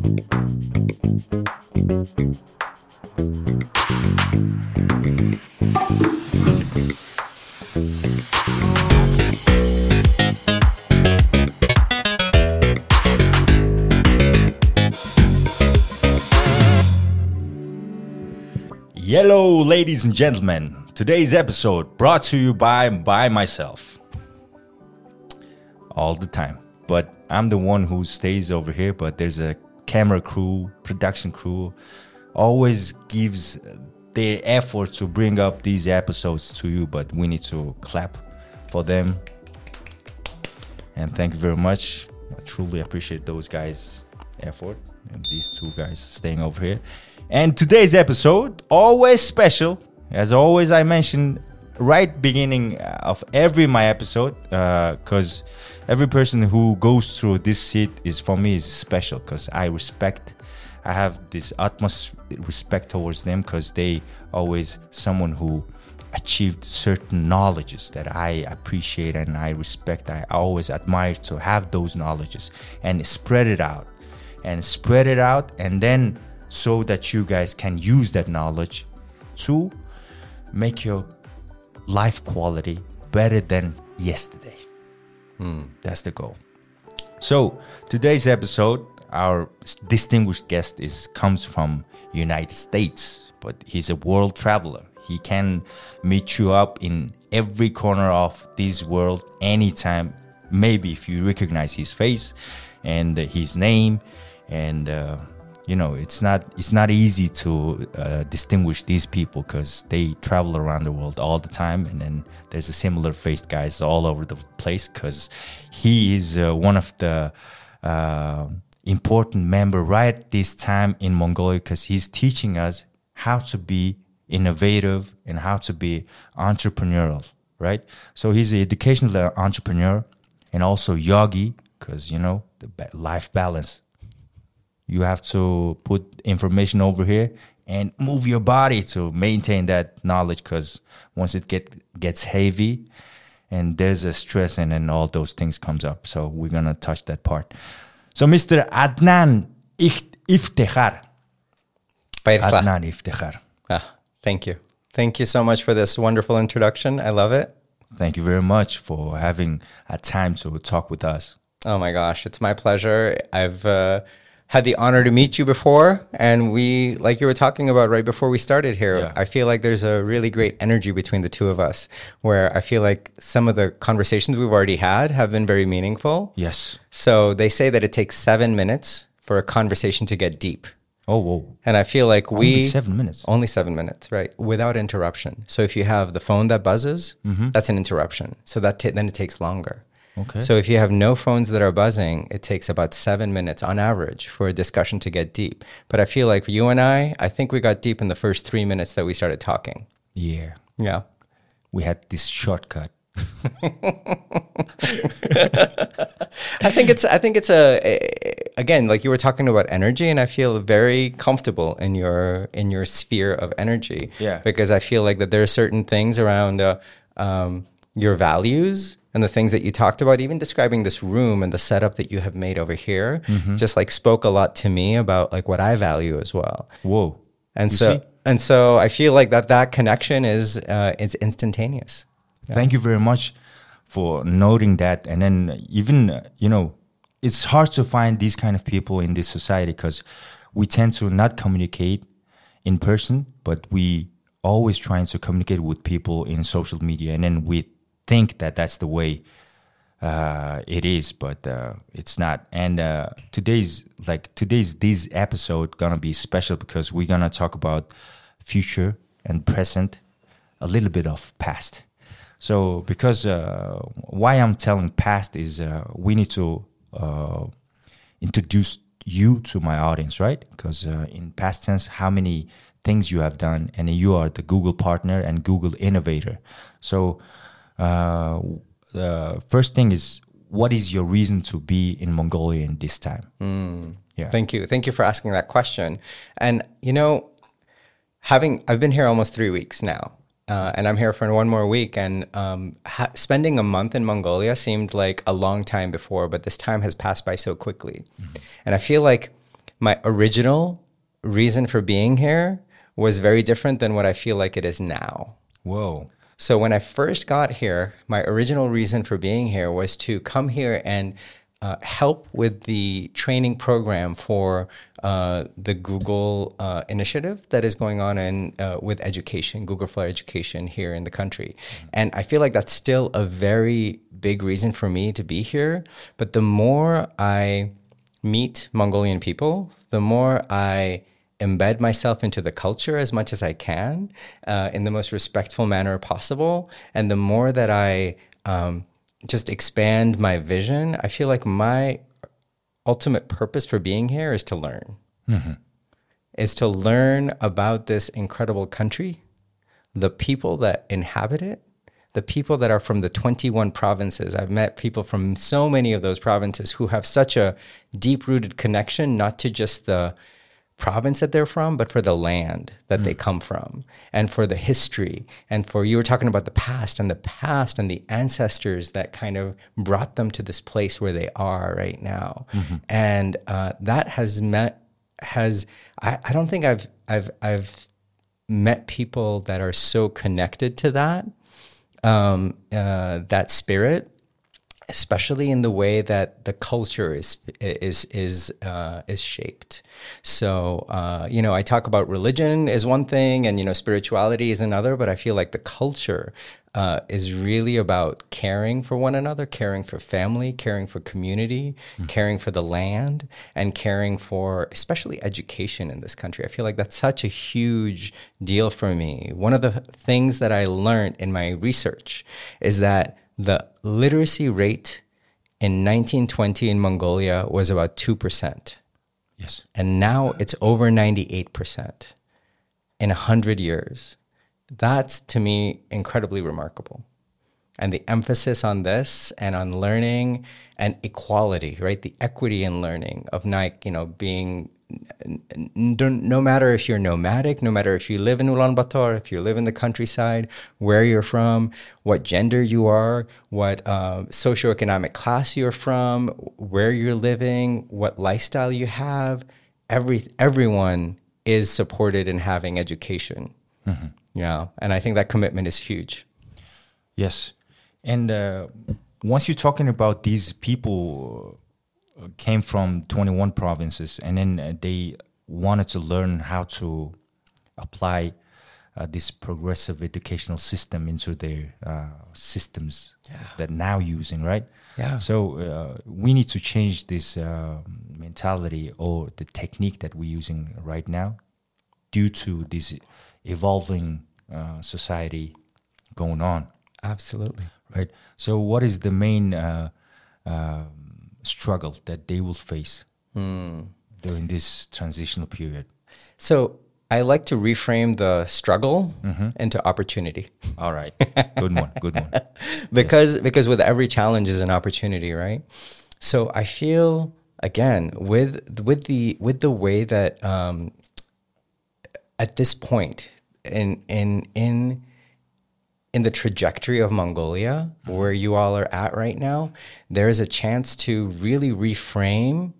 Hello, ladies and gentlemen. Today's episode brought to you by myself. All the time. But I'm the one who stays over here, but there's a camera crew, production crew, always gives their effort to bring up these episodes to you, but we need to clap for them. And thank you very much. I truly appreciate those guys' effort and these two guys staying over here. And today's episode, always special. As always, I mentioned right beginning of every my episode, because every person who goes through this seat is, for me, is special, because I have this utmost respect towards them, because they always someone who achieved certain knowledges that I appreciate and I respect. I always admire to have those knowledges and spread it out, and then so that you guys can use that knowledge to make your life quality better than yesterday. That's the goal. So today's episode, our distinguished guest comes from United States, but he's a world traveler. He can meet you up in every corner of this world anytime. Maybe if you recognize his face and his name, and it's not easy to distinguish these people, because they travel around the world all the time, and then there's a similar faced guys all over the place, because he is one of the important member right this time in Mongolia, because he's teaching us how to be innovative and how to be entrepreneurial, right? So he's an educational entrepreneur and also yogi, because the life balance. You have to put information over here and move your body to maintain that knowledge, because once it gets heavy and there's a stress, and then all those things comes up. So we're going to touch that part. So Mr. Adnan Iftekhar. Adnan Iftekhar. Thank you. Thank you so much for this wonderful introduction. I love it. Thank you very much for having a time to talk with us. Oh my gosh, it's my pleasure. I've had the honor to meet you before, and we, like you were talking about right before we started here, I feel like there's a really great energy between the two of us, where I feel like some of the conversations we've already had have been very meaningful. Yes. So they say that it takes 7 minutes for a conversation to get deep. Oh, whoa. And I feel like only 7 minutes. Only 7 minutes, right? Without interruption. So if you have the phone that buzzes, that's an interruption. So then it takes longer. Okay. So if you have no phones that are buzzing, it takes about 7 minutes on average for a discussion to get deep. But I feel like you and I think we got deep in the first 3 minutes that we started talking. Yeah. Yeah. We had this shortcut. I think it's again, like you were talking about energy, and I feel very comfortable in your sphere of energy. Yeah. Because I feel like that there are certain things around your values and the things that you talked about, even describing this room and the setup that you have made over here, just like spoke a lot to me about like what I value as well. Whoa. And so I feel like that connection is instantaneous. Yeah. Thank you very much for noting that. And then even, it's hard to find these kind of people in this society, because we tend to not communicate in person, but we always trying to communicate with people in social media. And then we think that that's the way it is, but it's not. And today's this episode gonna be special, because we're gonna talk about future and present, a little bit of past. So because why I'm telling past is we need to introduce you to my audience, right? Because in past tense, how many things you have done, and you are the Google partner and Google innovator. So the first thing is, what is your reason to be in Mongolia in this time? Yeah. Thank you for asking that question. And I've been here almost 3 weeks now. And I'm here for one more week, and spending a month in Mongolia seemed like a long time before, but this time has passed by so quickly. And I feel like my original reason for being here was very different than what I feel like it is now. Whoa. So when I first got here, my original reason for being here was to come here and help with the training program for the Google initiative that is going on with education, Google for Education here in the country. And I feel like that's still a very big reason for me to be here. But the more I meet Mongolian people, the more I embed myself into the culture as much as I can in the most respectful manner possible. And the more that I just expand my vision, I feel like my ultimate purpose for being here is to learn. Is to learn about this incredible country, the people that inhabit it, the people that are from the 21 provinces. I've met people from so many of those provinces who have such a deep-rooted connection, not to just the province that they're from, but for the land that they come from, and for the history, and for, you were talking about the past and the ancestors that kind of brought them to this place where they are right now. And that I don't think I've met people that are so connected to that spirit, especially in the way that the culture is shaped. So, I talk about religion is one thing, and, spirituality is another, but I feel like the culture is really about caring for one another, caring for family, caring for community, caring for the land, and caring for especially education in this country. I feel like that's such a huge deal for me. One of the things that I learned in my research is that the literacy rate in 1920 in Mongolia was about 2%. Yes. And now it's over 98% in 100 years. That's, to me, incredibly remarkable. And the emphasis on this and on learning and equality, right? The equity in learning of being, no matter if you're nomadic, no matter if you live in Ulaanbaatar, if you live in the countryside, where you're from, what gender you are, what socioeconomic class you're from, where you're living, what lifestyle you have, everyone is supported in having education. Yeah, and I think that commitment is huge. Yes. And once you're talking about these people came from 21 provinces, and then they wanted to learn how to apply this progressive educational system into their systems that now using, right? Yeah. So we need to change this mentality or the technique that we're using right now due to this evolving society going on. Absolutely. Right. So what is the main struggle that they will face during this transitional period? So I like to reframe the struggle into opportunity. All right. Good one. Because with every challenge is an opportunity, right? So I feel, again, with the way that at this point in the trajectory of Mongolia, where you all are at right now, there is a chance to really reframe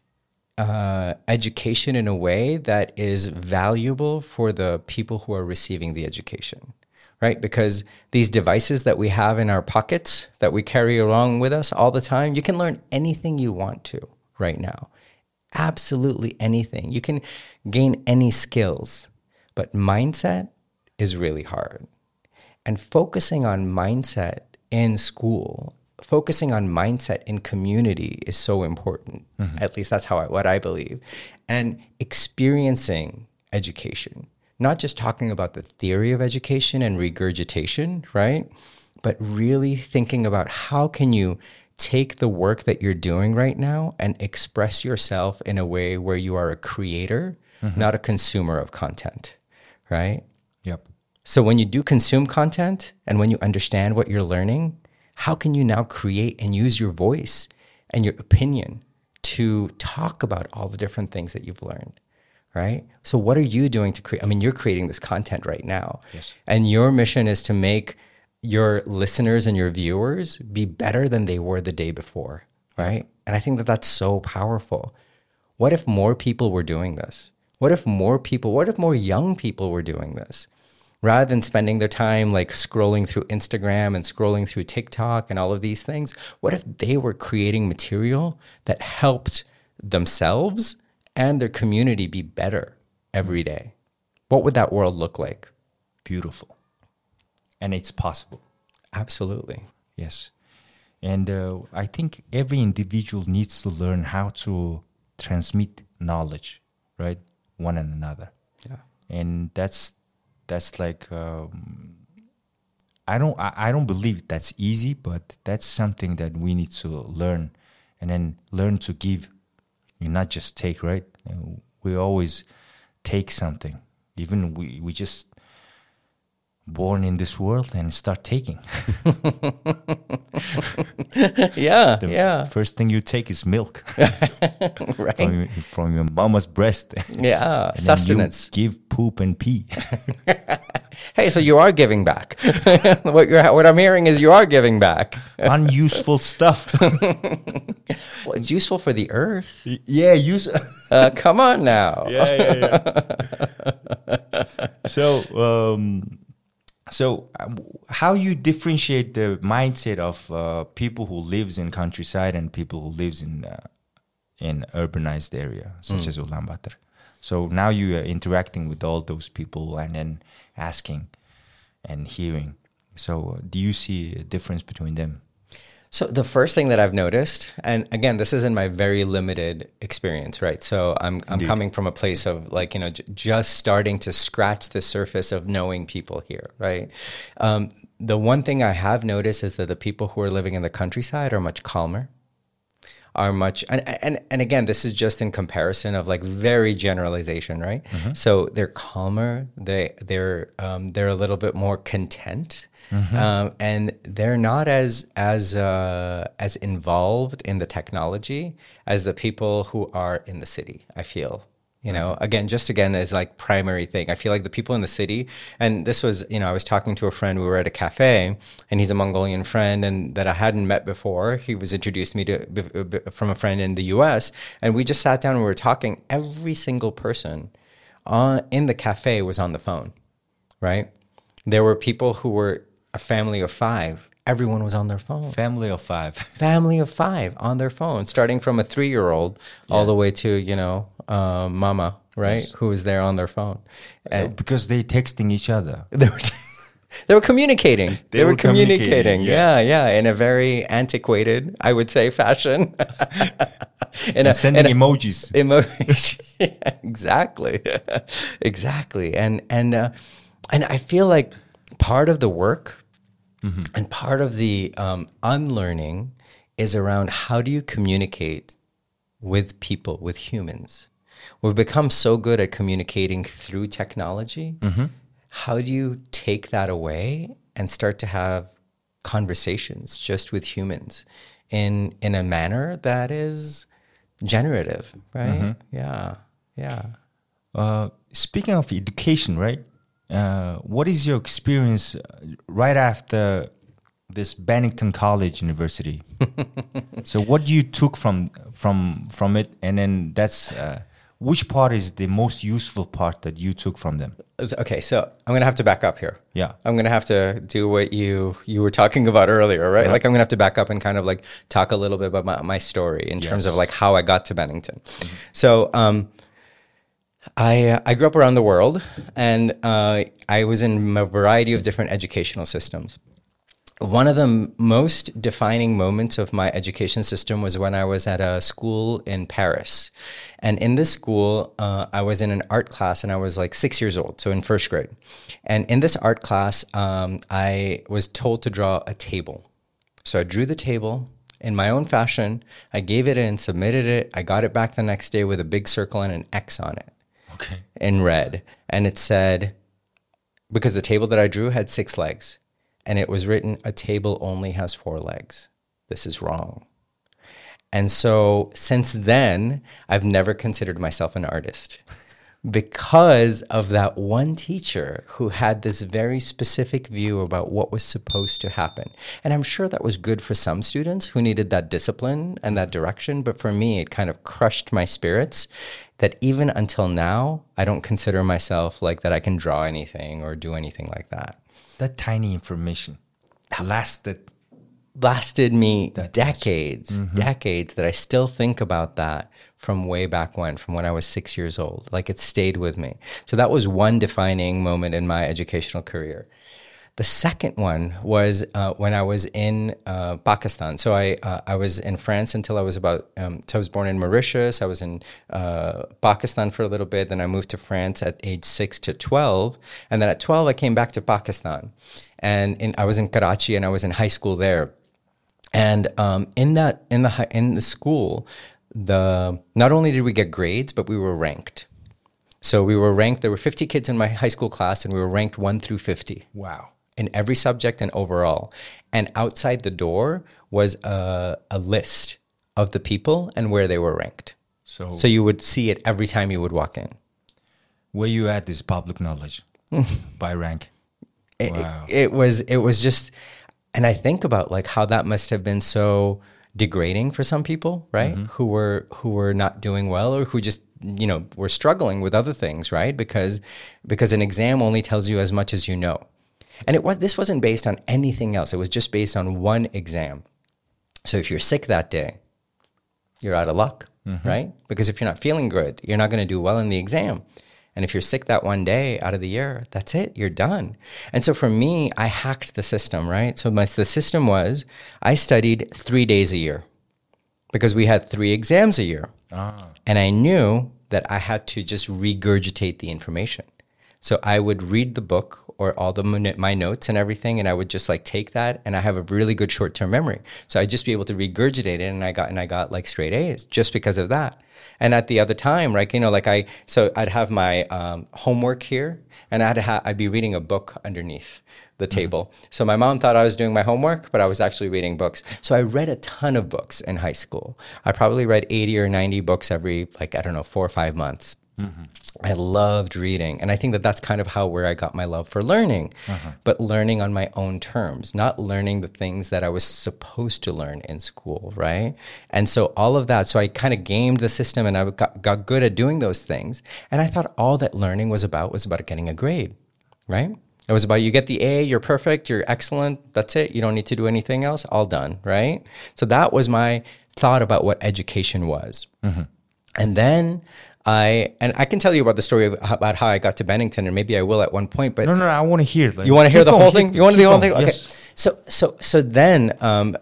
education in a way that is valuable for the people who are receiving the education, right? Because these devices that we have in our pockets that we carry along with us all the time, you can learn anything you want to right now. Absolutely anything. You can gain any skills, but mindset is really hard. And focusing on mindset in school, focusing on mindset in community is so important. At least that's what I believe. And experiencing education, not just talking about the theory of education and regurgitation, right? But really thinking about how can you take the work that you're doing right now and express yourself in a way where you are a creator, not a consumer of content, right? Yep. So when you do consume content and when you understand what you're learning, how can you now create and use your voice and your opinion to talk about all the different things that you've learned, right? So what are you doing to create? I mean, you're creating this content right now. Yes. And your mission is to make your listeners and your viewers be better than they were the day before, right? And I think that that's so powerful. What if more people were doing this? What if more young people were doing this? Rather than spending their time like scrolling through Instagram and scrolling through TikTok and all of these things, what if they were creating material that helped themselves and their community be better every day? What would that world look like? Beautiful. And it's possible. Absolutely. Yes. And I think every individual needs to learn how to transmit knowledge, right? One and another. Yeah. And that's like I don't believe that's easy, but that's something that we need to learn, and then learn to give, and not just take, right? And we always take something. Even we just born in this world and start taking. The first thing you take is milk. Right. From your mama's breast. Yeah, sustenance. You give poop and pee. Hey, so you are giving back. What I'm hearing is you are giving back. Unuseful stuff. Well, it's useful for the earth. Yeah, come on now. Yeah. So, how you differentiate the mindset of people who lives in countryside and people who lives in urbanized area, such as Ulaanbaatar? So now you are interacting with all those people and then asking and hearing. So do you see a difference between them? So the first thing that I've noticed, and again, this is in my very limited experience, right? So I'm coming from a place of like, just starting to scratch the surface of knowing people here, right? The one thing I have noticed is that the people who are living in the countryside are much calmer, and again, this is just in comparison of like very generalization, right? Mm-hmm. So they're calmer, they're a little bit more content. Mm-hmm. And they're not as involved in the technology as the people who are in the city, I feel. Again is like primary thing. I feel like the people in the city, and this was, I was talking to a friend, we were at a cafe, and he's a Mongolian friend and that I hadn't met before. He was introduced me to from a friend in the US, and we just sat down and we were talking. Every single person in the cafe was on the phone, right? There were people who were a family of 5. Everyone was on their phone. Family of 5. Family of 5 on their phone, starting from a 3-year-old all the way to, mama, right? Yes. Who was there on their phone. And because they're texting each other. They were communicating. They were communicating. Yeah. In a very antiquated, I would say, fashion. Sending emojis. Yeah, exactly. And I feel like part of the work and part of the unlearning is around how do you communicate with people, with humans. We've become so good at communicating through technology. Mm-hmm. How do you take that away and start to have conversations just with humans in a manner that is generative, right? Mm-hmm. Yeah. Speaking of education, right? What is your experience right after this Bennington College University? So what you took from it, and then that's which part is the most useful part that you took from them? Okay, so I'm going to have to back up here. Yeah. I'm going to have to do what you were talking about earlier, right? Like I'm going to have to back up and kind of like talk a little bit about my story in terms of like how I got to Bennington. Mm-hmm. So I grew up around the world, and I was in a variety of different educational systems. One of the most defining moments of my education system was when I was at a school in Paris. And in this school, I was in an art class, and I was like 6 years old, so in first grade. And in this art class, I was told to draw a table. So I drew the table in my own fashion. I gave it in, submitted it. I got it back the next day with a big circle and an X on it. Okay. In red. And it said, because the table that I drew had 6 legs, and it was written, a table only has 4 legs. This is wrong. And so since then, I've never considered myself an artist, because of that one teacher who had this very specific view about what was supposed to happen. And I'm sure that was good for some students who needed that discipline and that direction. But for me, it kind of crushed my spirits that even until now, I don't consider myself like that I can draw anything or do anything like that. That tiny information lasted me decades, decades, that I still think about that from way back from when I was 6 years old. Like, it stayed with me. So that was one defining moment in my educational career. The second one was when I was in Pakistan. So I was in France until I was so I was born in Mauritius. I was in Pakistan for a little bit. Then I moved to France at age 6 to 12. And then at 12, I came back to Pakistan. And I was in Karachi, and I was in high school there. And in the school, not only did we get grades, but we were ranked. So we were ranked. There were 50 kids in my high school class, and we were ranked 1 through 50. Wow. In every subject and overall. And outside the door was a list of the people and where they were ranked. So you would see it every time you would walk in. Where you at is public knowledge by rank. Wow. It was just, and I think about like how that must have been so degrading for some people, right? Who were not doing well, or who just, were struggling with other things, right? Because an exam only tells you as much as you know. And this wasn't based on anything else. It was just based on one exam. So if you're sick that day, you're out of luck, right? Because if you're not feeling good, you're not going to do well in the exam. And if you're sick that one day out of the year, that's it, you're done. And so for me, I hacked the system, right? So the system was, I studied 3 days a year because we had 3 exams a year. And I knew that I had to just regurgitate the information. So I would read the book or all my notes and everything, and I would just like take that, and I have a really good short-term memory. So I'd just be able to regurgitate it, and I got like straight A's just because of that. And at the other time, right, I'd have my homework here, and I'd be reading a book underneath the table. So my mom thought I was doing my homework, but I was actually reading books. So I read a ton of books in high school. I probably read 80 or 90 books every 4 or 5 months. I loved reading. And I think that's kind of where I got my love for learning, but learning on my own terms, not learning the things that I was supposed to learn in school, right? And so all of that, so I kind of gamed the system, and I got good at doing those things. And I thought all that learning was about getting a grade, right? It was about, you get the A, you're perfect, you're excellent, that's it. You don't need to do anything else, all done, right? So that was my thought about what education was. And then I can tell you about the story about how I got to Bennington, and maybe I will at one point. But no, I want to hear. You want to hear the whole thing? You want to hear the whole thing? Okay. Yes. So then,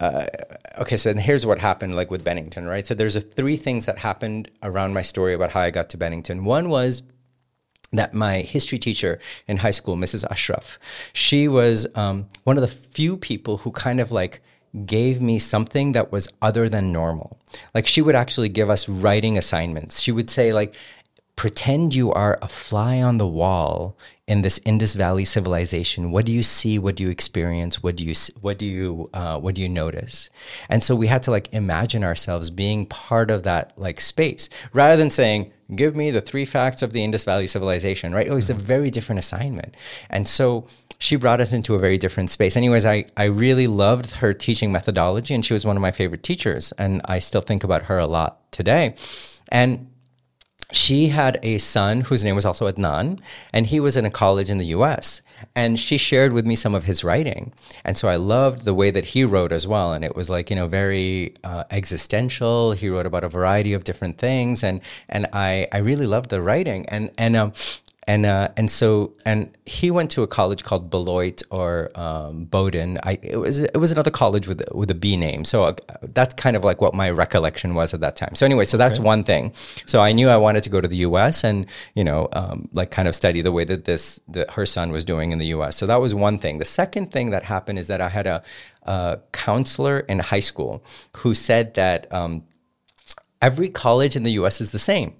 so here's what happened, like with Bennington, right? So there's 3 things that happened around my story about how I got to Bennington. One was that my history teacher in high school, Mrs. Ashraf, she was one of the few people who kind of like gave me something that was other than normal. Like, she would actually give us writing assignments. She would say, like, pretend you are a fly on the wall in this Indus Valley civilization. What do you see? What do you experience? What do you notice? And so we had to like imagine ourselves being part of that like space, rather than saying, give me the 3 facts of the Indus Valley civilization, right? It was a very different assignment. And so she brought us into a very different space. Anyways, I really loved her teaching methodology, and she was one of my favorite teachers. And I still think about her a lot today. And she had a son whose name was also Adnan, and he was in a college in the US. And she shared with me some of his writing. And so I loved the way that he wrote as well. And it was like, very existential. He wrote about a variety of different things. And I really loved the writing. And so he went to a college called Beloit or Bowdoin. It was another college with a B name. So that's kind of like what my recollection was at that time. So anyway, so that's one thing. So I knew I wanted to go to the U.S. and like kind of study the way that her son was doing in the U.S. So that was one thing. The second thing that happened is that I had a counselor in high school who said that every college in the U.S. is the same.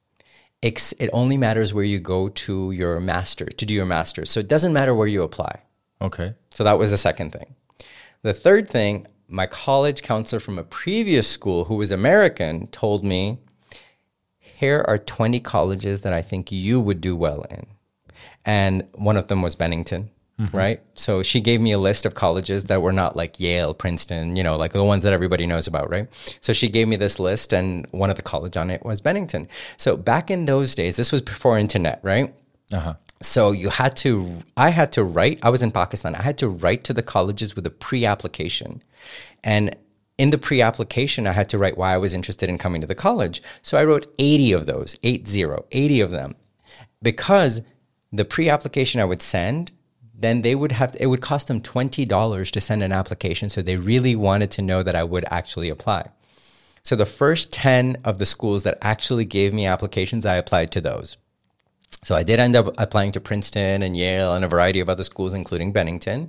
It only matters where you go to do your master's. So it doesn't matter where you apply. Okay. So that was the second thing. The third thing, my college counselor from a previous school who was American told me here are 20 colleges that I think you would do well in. And one of them was Bennington, right? So she gave me a list of colleges that were not like Yale, Princeton, you know, like the ones that everybody knows about, right? So she gave me this list, and one of the college on it was Bennington. So back in those days, this was before internet, right? So I had to write, I was in Pakistan, I had to write to the colleges with a pre-application. And in the pre-application, I had to write why I was interested in coming to the college. So I wrote 80 of those, 80 of them. Because the pre-application I would send, then it would cost them $20 to send an application. So they really wanted to know that I would actually apply. So the first 10 of the schools that actually gave me applications, I applied to those. So I did end up applying to Princeton and Yale and a variety of other schools, including Bennington.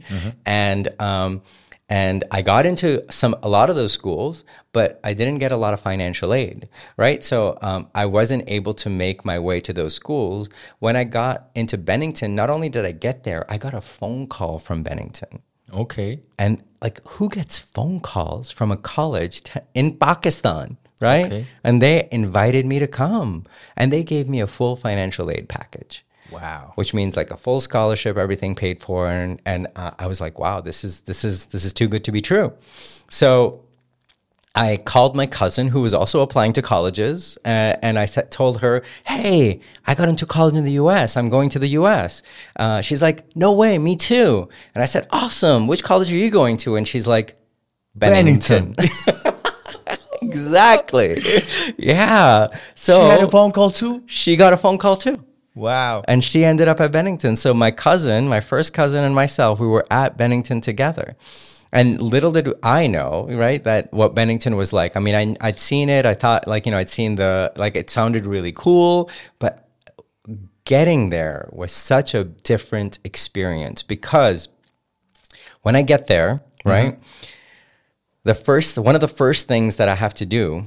And I got into a lot of those schools, but I didn't get a lot of financial aid, right? So I wasn't able to make my way to those schools. When I got into Bennington, not only did I get there, I got a phone call from Bennington. Okay. And like, who gets phone calls from a college in Pakistan? Right? Okay. And they invited me to come, and they gave me a full financial aid package. Wow. Which means like a full scholarship, everything paid for. And I was like, wow, this is too good to be true. So I called my cousin, who was also applying to colleges, and I told her, hey, I got into college in the U.S. I'm going to the U.S. She's like, no way, me too. And I said, awesome. Which college are you going to? And she's like, Bennington. Exactly. Yeah. So she had a phone call too? She got a phone call too. Wow. And she ended up at Bennington. So my first cousin and myself, we were at Bennington together. And little did I know, right, that what Bennington was like. I mean, I'd seen it. I thought, like, you know, I'd seen it sounded really cool. But getting there was such a different experience, because when I get there, right, one of the first things that I have to do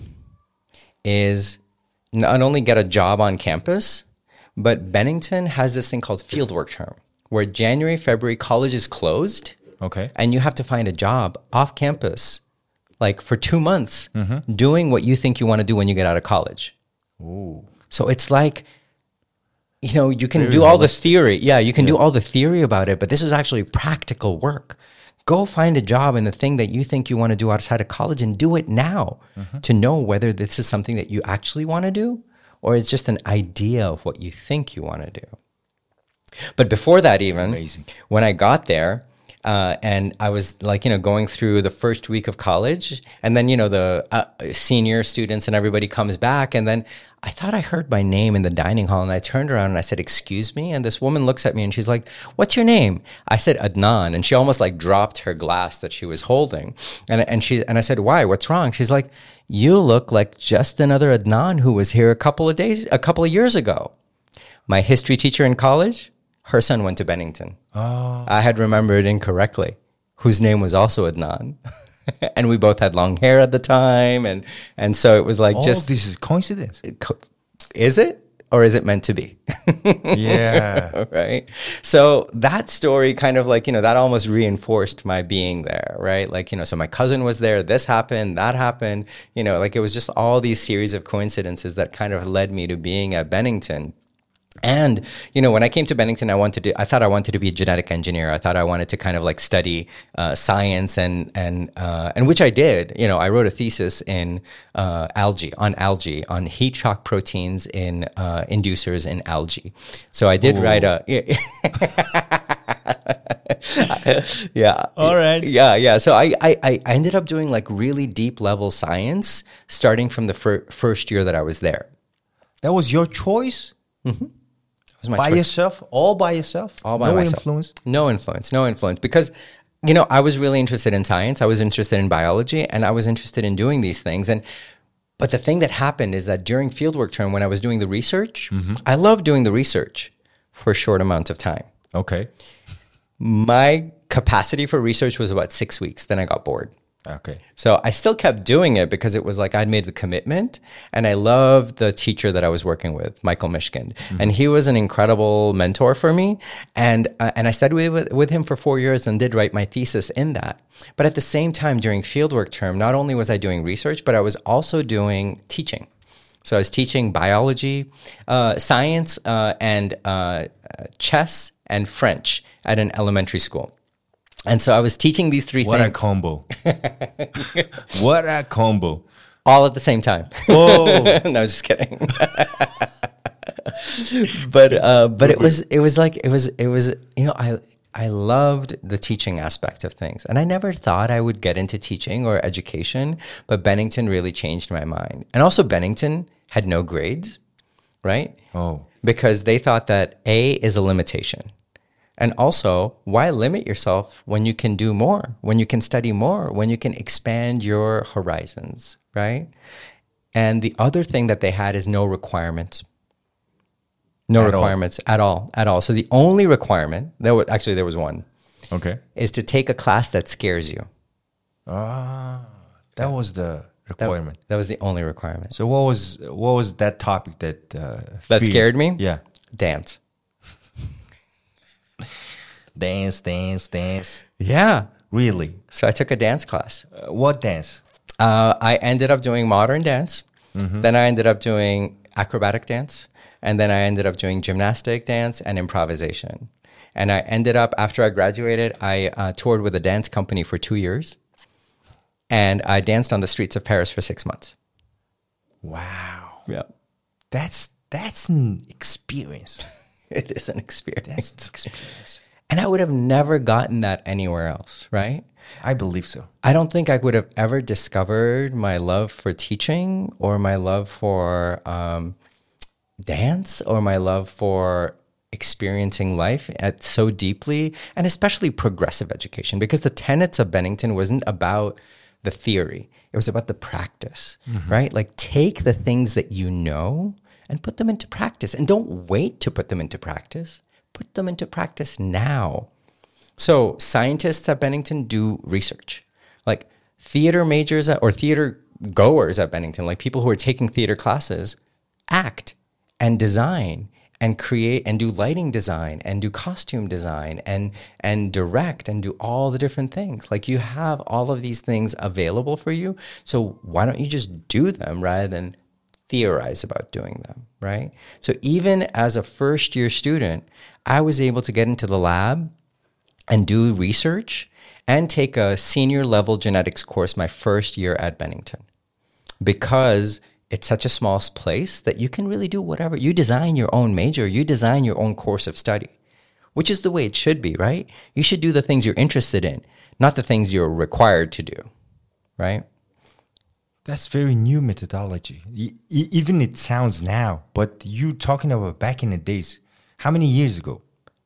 is not only get a job on campus, but Bennington has this thing called fieldwork term, where January, February, college is closed. Okay. And you have to find a job off campus, like for 2 months, doing what you think you want to do when you get out of college. Ooh. So it's like, you know, you can do all the theory. Yeah, you can do all the theory about it, but this is actually practical work. Go find a job in the thing that you think you want to do outside of college, and do it now to know whether this is something that you actually want to do, or it's just an idea of what you think you want to do. But before that, even when I got there, and I was like, you know, going through the first week of college, and then, you know, the senior students and everybody comes back, and then I thought I heard my name in the dining hall, and I turned around and I said, excuse me? And this woman looks at me and she's like, what's your name? I said, Adnan. And she almost like dropped her glass that she was holding. And I said, why? What's wrong? She's like, you look like just another Adnan who was here a couple of years ago. My history teacher in college, her son went to Bennington. Oh. I had remembered incorrectly, whose name was also Adnan. And we both had long hair at the time. And so it was like this is coincidence. Is it? Or is it meant to be? Yeah. Right. So that story kind of like, you know, that almost reinforced my being there, right? Like, you know, so my cousin was there, this happened, that happened, you know, like it was just all these series of coincidences that kind of led me to being at Bennington. And, you know, when I came to Bennington, I thought I wanted to be a genetic engineer. I thought I wanted to kind of like study science and which I did. You know, I wrote a thesis in algae, on heat shock proteins in inducers in algae. So I did write yeah. All right. Yeah. So I ended up doing like really deep level science starting from the first year that I was there. That was your choice? Mm-hmm. By yourself? All by yourself? All by myself. No influence. Because, you know, I was really interested in science. I was interested in biology, and I was interested in doing these things. But the thing that happened is that during fieldwork term, when I was doing the research, I loved doing the research for a short amount of time. Okay. My capacity for research was about 6 weeks. Then I got bored. Okay. So I still kept doing it because it was like I'd made the commitment, and I loved the teacher that I was working with, Michael Mishkind. And he was an incredible mentor for me. And I studied with him for 4 years and did write my thesis in that. But at the same time, during fieldwork term, not only was I doing research, but I was also doing teaching. So I was teaching biology, science, and chess and French at an elementary school. And so I was teaching these three What things. a combo. What a combo. All at the same time. Whoa. No, just kidding. but it was I loved the teaching aspect of things. And I never thought I would get into teaching or education, but Bennington really changed my mind. And also Bennington had no grades, right? Oh. Because they thought that A is a limitation. And also, why limit yourself when you can do more, when you can study more, when you can expand your horizons, right? And the other thing that they had is no requirements. No requirements at all. So the only requirement, there was one. Okay. Is to take a class that scares you. That was the requirement. That was the only requirement. So what was that topic that that scared me? Yeah. Dance. Dance. Yeah. Really? So I took a dance class. What dance? I ended up doing modern dance. Mm-hmm. Then I ended up doing acrobatic dance. And then I ended up doing gymnastic dance and improvisation. And I ended up, after I graduated, I toured with a dance company for 2 years. And I danced on the streets of Paris for 6 months. Wow. Yeah. That's an experience. It is an experience. That's an experience. And I would have never gotten that anywhere else, right? I believe so. I don't think I would have ever discovered my love for teaching or my love for dance or my love for experiencing life so deeply, and especially progressive education, because the tenets of Bennington wasn't about the theory. It was about the practice, right? Like take the things that you know and put them into practice, and don't wait to put them into practice. Put them into practice now. So scientists at Bennington do research. Like theater majors or theater goers at Bennington, like people who are taking theater classes, act and design and create and do lighting design and do costume design and direct and do all the different things. Like you have all of these things available for you. So why don't you just do them rather than theorize about doing them, right? So even as a first year student, I was able to get into the lab and do research and take a senior level genetics course my first year at Bennington, because it's such a small place that you can really do whatever. You design your own major, you design your own course of study, which is the way it should be, right? You should do the things you're interested in, not the things you're required to do, right? That's very new methodology. Even it sounds now, but you talking about back in the days. How many years ago?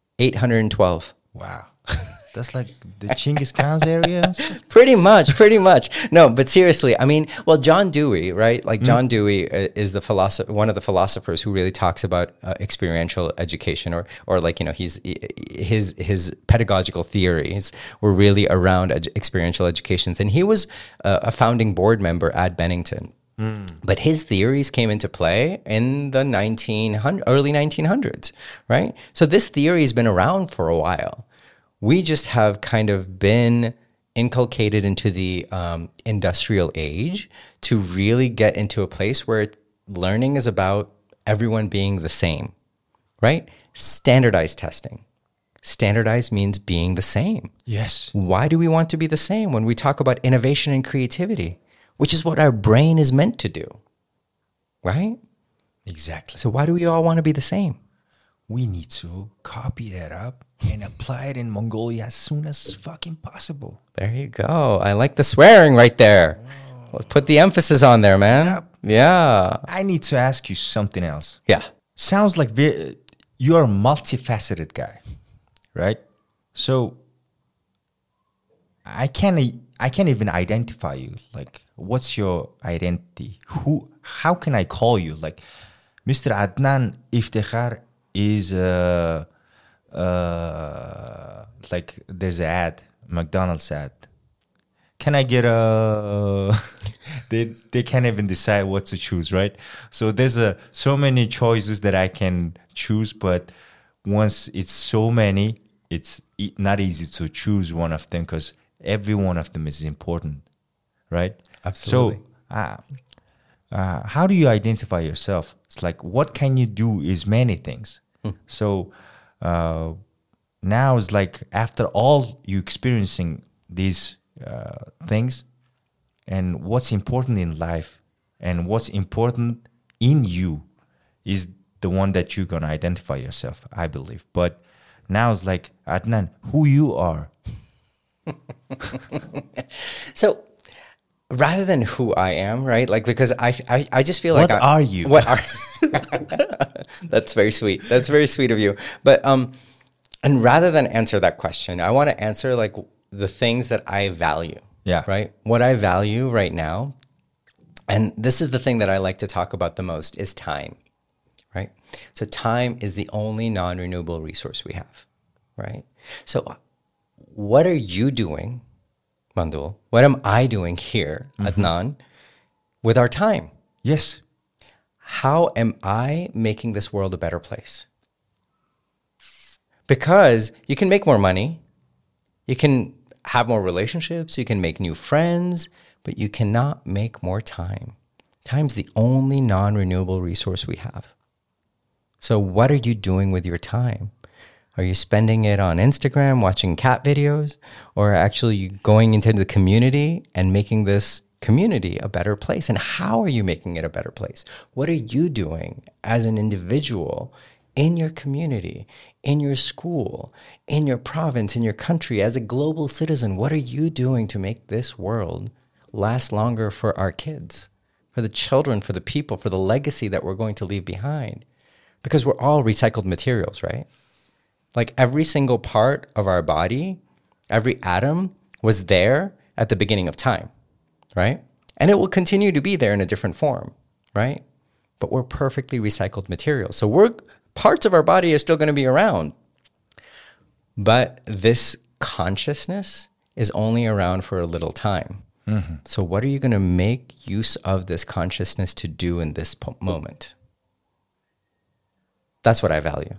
812. Wow. That's like the Genghis Khan's area? Pretty much. No, but seriously, I mean, well, John Dewey, right? Like John Dewey is one of the philosophers who really talks about experiential education, or like, you know, his pedagogical theories were really around experiential educations. And he was a founding board member at Bennington. But his theories came into play in the early 1900s, right? So this theory has been around for a while. We just have kind of been inculcated into the industrial age to really get into a place where learning is about everyone being the same, right? Standardized testing. Standardized means being the same. Yes. Why do we want to be the same when we talk about innovation and creativity, which is what our brain is meant to do, right? Exactly. So why do we all want to be the same? We need to copy that up and apply it in Mongolia as soon as fucking possible. There you go. I like the swearing right there. Well, put the emphasis on there, man. Yep. Yeah. I need to ask you something else. Yeah. Sounds like you're a multifaceted guy, right? So I can't even identify you. Like, what's your identity? How can I call you? Like, Mr. Adnan Iftikhar is like there's an ad, McDonald's ad. Can I get a? They can't even decide what to choose, right? So there's so many choices that I can choose, but once it's so many, it's not easy to choose one of them because every one of them is important, right? Absolutely. So how do you identify yourself? It's like, what can you do is many things. So now it's like, after all you experiencing these things, and what's important in life and what's important in you is the one that you're going to identify yourself, I believe. But now it's like, Adnan, who you are. So rather than who I am, right? Like, because I just feel like what are you? What are That's very sweet. That's very sweet of you. But and rather than answer that question, I want to answer like the things that I value. Yeah. Right? What I value right now, and this is the thing that I like to talk about the most, is time. Right? So time is the only non-renewable resource we have. Right? So what are you doing, Mandul? What am I doing here, Adnan, with our time? Yes. How am I making this world a better place? Because you can make more money, you can have more relationships, you can make new friends, but you cannot make more time. Time's the only non-renewable resource we have. So what are you doing with your time? Are you spending it on Instagram watching cat videos, or actually going into the community and making this community a better place? And how are you making it a better place? What are you doing as an individual in your community, in your school, in your province, in your country, as a global citizen? What are you doing to make this world last longer for our kids, for the children, for the people, for the legacy that we're going to leave behind? Because we're all recycled materials, right? Like every single part of our body, every atom was there at the beginning of time, right? And it will continue to be there in a different form, right? But we're perfectly recycled materials. So parts of our body are still going to be around. But this consciousness is only around for a little time. Mm-hmm. So what are you going to make use of this consciousness to do in this moment? That's what I value.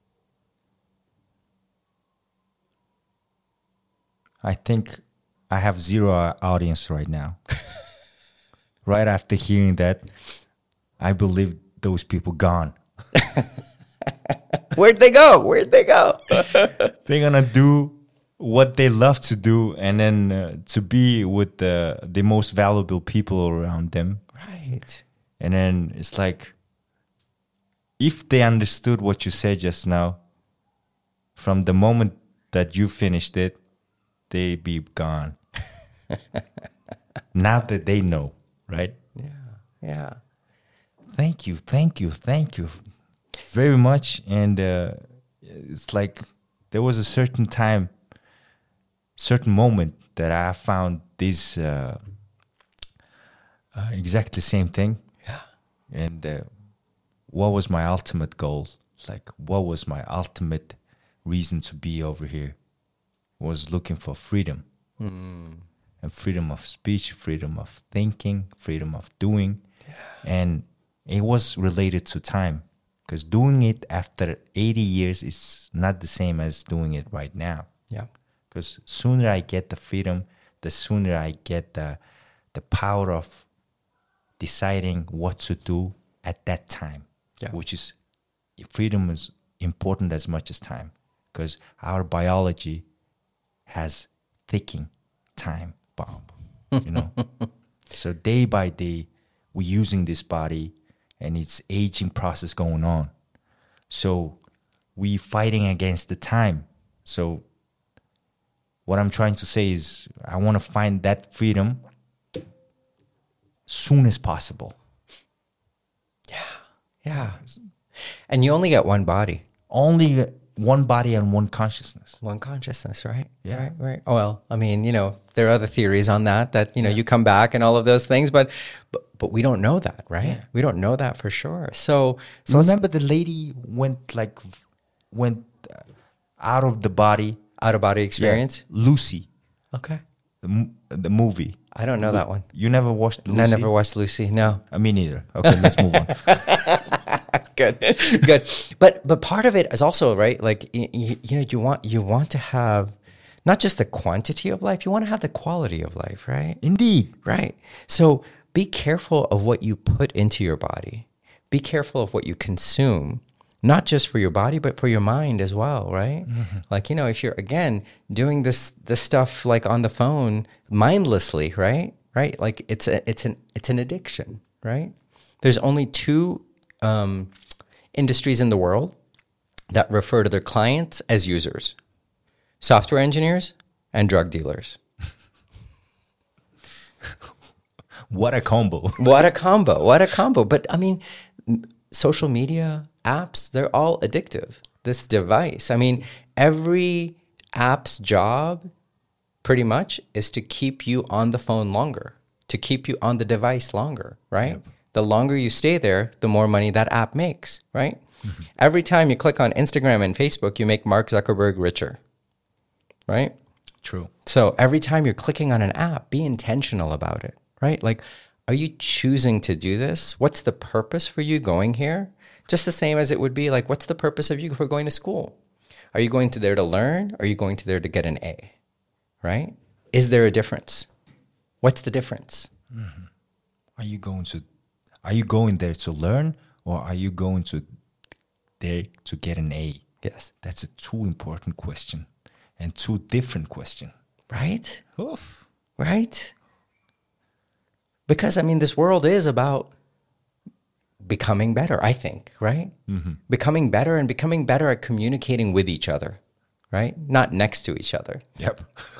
I think I have zero audience right now. Right after hearing that, I believe those people gone. Where'd they go? Where'd they go? They're going to do what they love to do, and then to be with the most valuable people around them. Right. And then it's like, if they understood what you said just now, from the moment that you finished it, they be gone. Now that they know, right? Yeah. Thank you very much. And it's like there was a certain moment that I found this exactly the same thing. Yeah. And what was my ultimate goal? Like, what was my ultimate reason to be over here? Was looking for freedom. And freedom of speech, freedom of thinking, freedom of doing. Yeah. And it was related to time, because doing it after 80 years is not the same as doing it right now. Yeah. Because sooner I get the freedom, the sooner I get the power of deciding what to do at that time. Yeah. Which is, freedom is important as much as time, because our biology has ticking time bomb, you know. So day by day, we're using this body, and it's aging process going on. So we fighting against the time. So what I'm trying to say is, I want to find that freedom soon as possible. Yeah. And you only get one body. Only one body and one consciousness. One consciousness, right? Yeah. Right. Oh, well, I mean, there are other theories on that, you come back and all of those things, but we don't know that, right? Yeah. We don't know that for sure. So remember the lady went out of the body. Out of body experience? Yeah. Lucy. Okay. The movie. I don't know that one. You never watched Lucy? I never watched Lucy, no. Me neither. Okay, let's move on. Good. But part of it is also, right, like, you want to have not just the quantity of life, you want to have the quality of life, right? Indeed. Right. So be careful of what you put into your body. Be careful of what you consume, not just for your body, but for your mind as well, right? Mm-hmm. Like, you know, if you're, again, doing this stuff like on the phone mindlessly, right? Right? Like it's an addiction, right? There's only two industries in the world that refer to their clients as users: software engineers and drug dealers. What a combo. What a combo. What a combo. But I mean, social media, apps, they're all addictive. This device, I mean, every app's job pretty much is to keep you on the phone longer, to keep you on the device longer, right? Yep. The longer you stay there, the more money that app makes, right? Mm-hmm. Every time you click on Instagram and Facebook, you make Mark Zuckerberg richer, right? True. So every time you're clicking on an app, be intentional about it, right? Like, are you choosing to do this? What's the purpose for you going here? Just the same as it would be like, what's the purpose of you for going to school? Are you going to there to learn? Or are you going to there to get an A, right? Is there a difference? What's the difference? Mm-hmm. Are you going there to learn, or are you going to there to get an A? Yes. That's a too important question and too different question. Right? Oof. Right? Because, I mean, this world is about becoming better, I think, right? Mm-hmm. Becoming better and becoming better at communicating with each other, right? Not next to each other. Yep.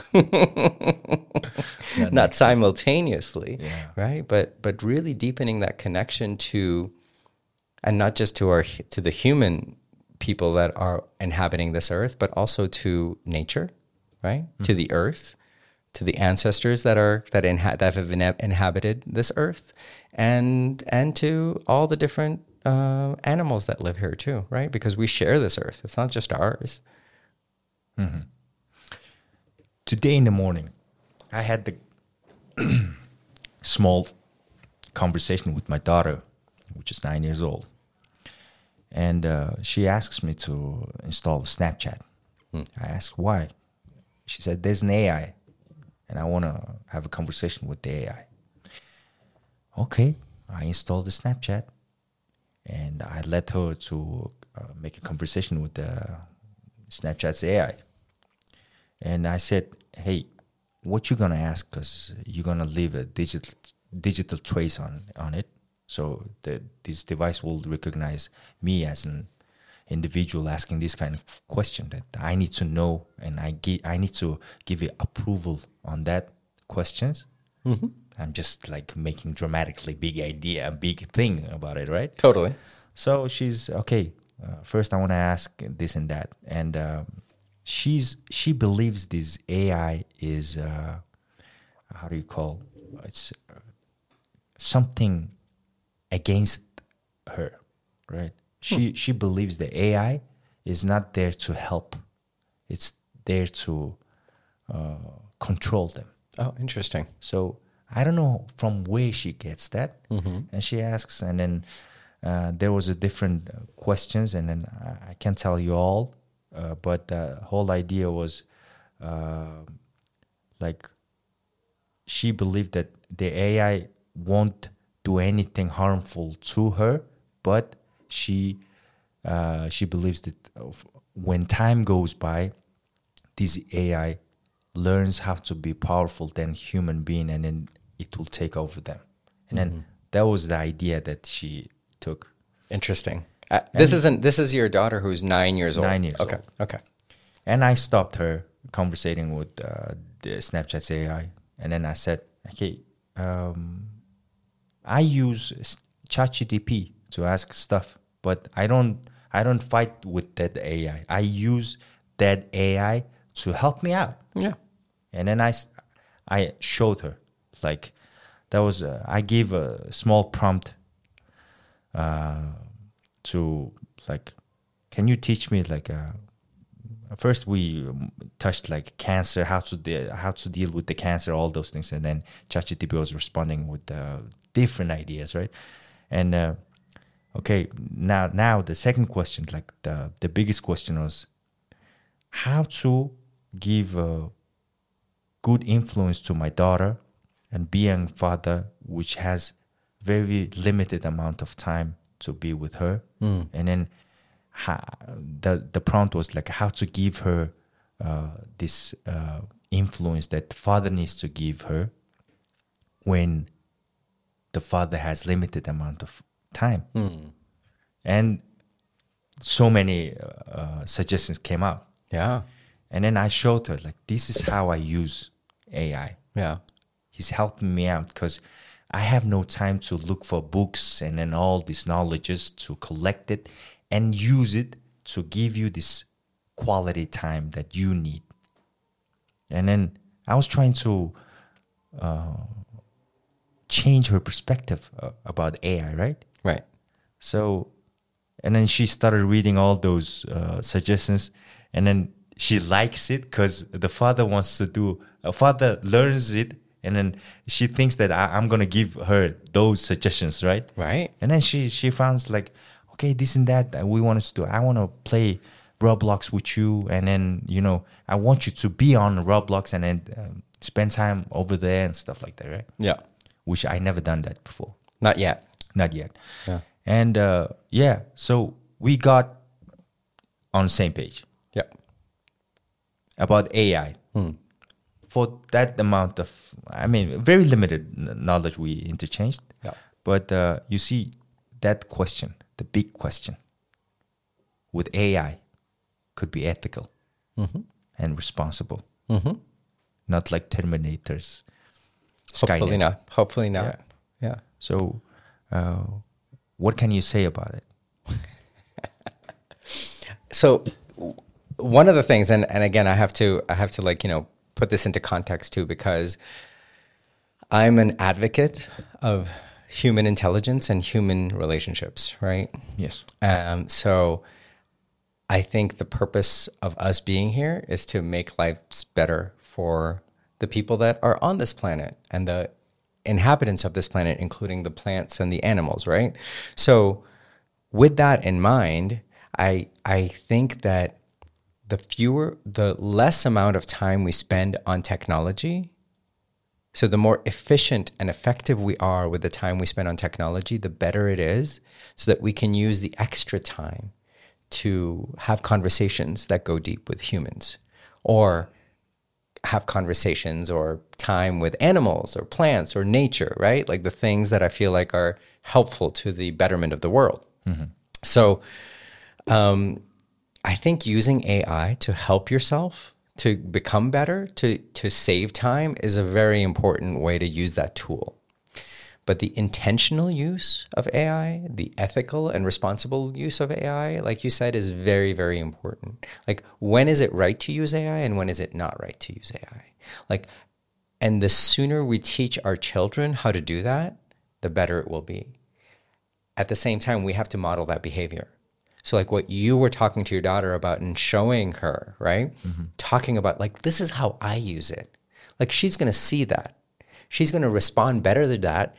Not simultaneously, yeah. Right? But really deepening that connection to, and not just to the human people that are inhabiting this earth, but also to nature, right? Mm-hmm. To the earth, to the ancestors that have inhabited this earth, and to all the different animals that live here too, right? Because we share this earth; it's not just ours. Mm-hmm. Today in the morning, I had the small conversation with my daughter, which is 9 years old, and she asks me to install Snapchat. I asked why. She said, "There's an AI. And I want to have a conversation with the AI." Okay, I installed the Snapchat, and I let her to make a conversation with the Snapchat's AI. And I said, "Hey, what you gonna ask? Because you're gonna leave a digital trace on it, so this device will recognize me as an individual asking this kind of question that I need to know, and I need to give you approval on that questions." Mm-hmm. I'm just like making dramatically big thing about it, right? Totally. So she's okay. First, I want to ask this and that, and she believes this AI is how do you call it's something against her, right? She believes the AI is not there to help; it's there to control them. Oh, interesting. So I don't know from where she gets that, and she asks, and then there was a different questions, and then I can't tell you all, but the whole idea was like she believed that the AI won't do anything harmful to her, but she believes that when time goes by, this AI learns how to be powerful than human being, and then it will take over them. And then that was the idea that she took. Interesting. This is your daughter who's 9 years old. 9 years old. Okay. And I stopped her conversating with the Snapchat's AI, and then I said, "Okay, I use ChatGPT to ask stuff, but I don't fight with that AI. I use that AI to help me out." Yeah. And then I showed her, like, that was I gave a small prompt to, like, can you teach me, like, first we touched like cancer, how to deal with the cancer, all those things, and then ChatGPT was responding with different ideas, right? And okay, now the second question, like the biggest question was how to give a good influence to my daughter, and being father, which has very limited amount of time to be with her. And then the prompt was like how to give her this influence that the father needs to give her when the father has limited amount of time. And so many suggestions came out. Yeah. And then I showed her, like, this is how I use AI. Yeah. He's helping me out because I have no time to look for books and then all these knowledges to collect it and use it to give you this quality time that you need. And then I was trying to change her perspective about AI, right? Right. So, and then she started reading all those suggestions, and then she likes it because the father wants to do, a father learns it, and then she thinks that I'm going to give her those suggestions, right? Right. And then she finds like, okay, this and that we want us to do. I want to play Roblox with you, and then, you know, I want you to be on Roblox and then spend time over there and stuff like that, right? Yeah. Which I never done that before. Not yet. Not yet. Yeah. And so we got on the same page. Yeah. About AI. For that amount of, I mean, very limited knowledge we interchanged. Yeah. But you see, that question, the big question with AI could be ethical and responsible. Not like Terminators. Hopefully Skynet. not. Hopefully not. Yeah. So what can you say about it? So one of the things, and again, I have to like, you know, put this into context too, because I'm an advocate of human intelligence and human relationships, right? Yes. So I think the purpose of us being here is to make lives better for the people that are on this planet and the inhabitants of this planet, including the plants and the animals, right? So with that in mind, I think that the less amount of time we spend on technology, so the more efficient and effective we are with the time we spend on technology, the better it is, so that we can use the extra time to have conversations that go deep with humans, or have conversations or time with animals or plants or nature, right? Like the things that I feel like are helpful to the betterment of the world. So I think using AI to help yourself, to become better, to save time is a very important way to use that tool. But the intentional use of AI, the ethical and responsible use of AI, like you said, is very, very important. Like, when is it right to use AI and when is it not right to use AI? Like, and the sooner we teach our children how to do that, the better it will be. At the same time, we have to model that behavior. So like what you were talking to your daughter about and showing her, right? Talking about like, this is how I use it. Like, she's going to see that. She's going to respond better to that,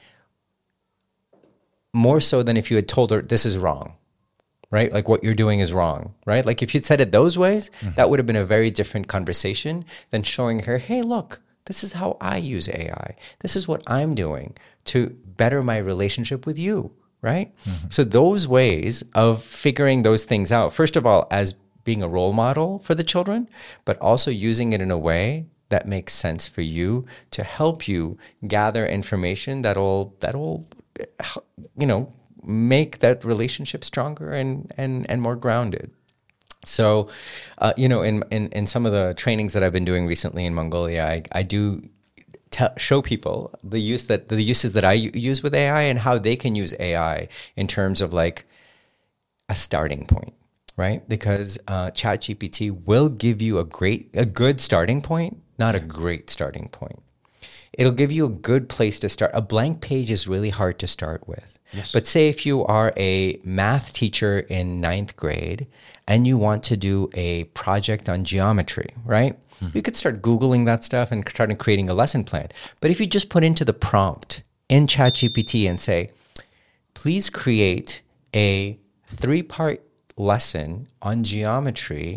more so than if you had told her this is wrong, right? Like, what you're doing is wrong, right? Like, if you'd said it those ways, that would have been a very different conversation than showing her, hey, look, this is how I use AI. This is what I'm doing to better my relationship with you, right? So those ways of figuring those things out, first of all, as being a role model for the children, but also using it in a way that makes sense for you to help you gather information that'll you know, make that relationship stronger and more grounded. So, you know, in some of the trainings that I've been doing recently in Mongolia, I do show people the uses that I use with AI and how they can use AI in terms of like a starting point, right? Because ChatGPT will give you a good starting point, not a great starting point. It'll give you a good place to start. A blank page is really hard to start with. Yes. But say if you are a math teacher in 9th grade and you want to do a project on geometry, right? You could start Googling that stuff and start creating a lesson plan. But if you just put into the prompt in ChatGPT and say, please create a 3-part lesson on geometry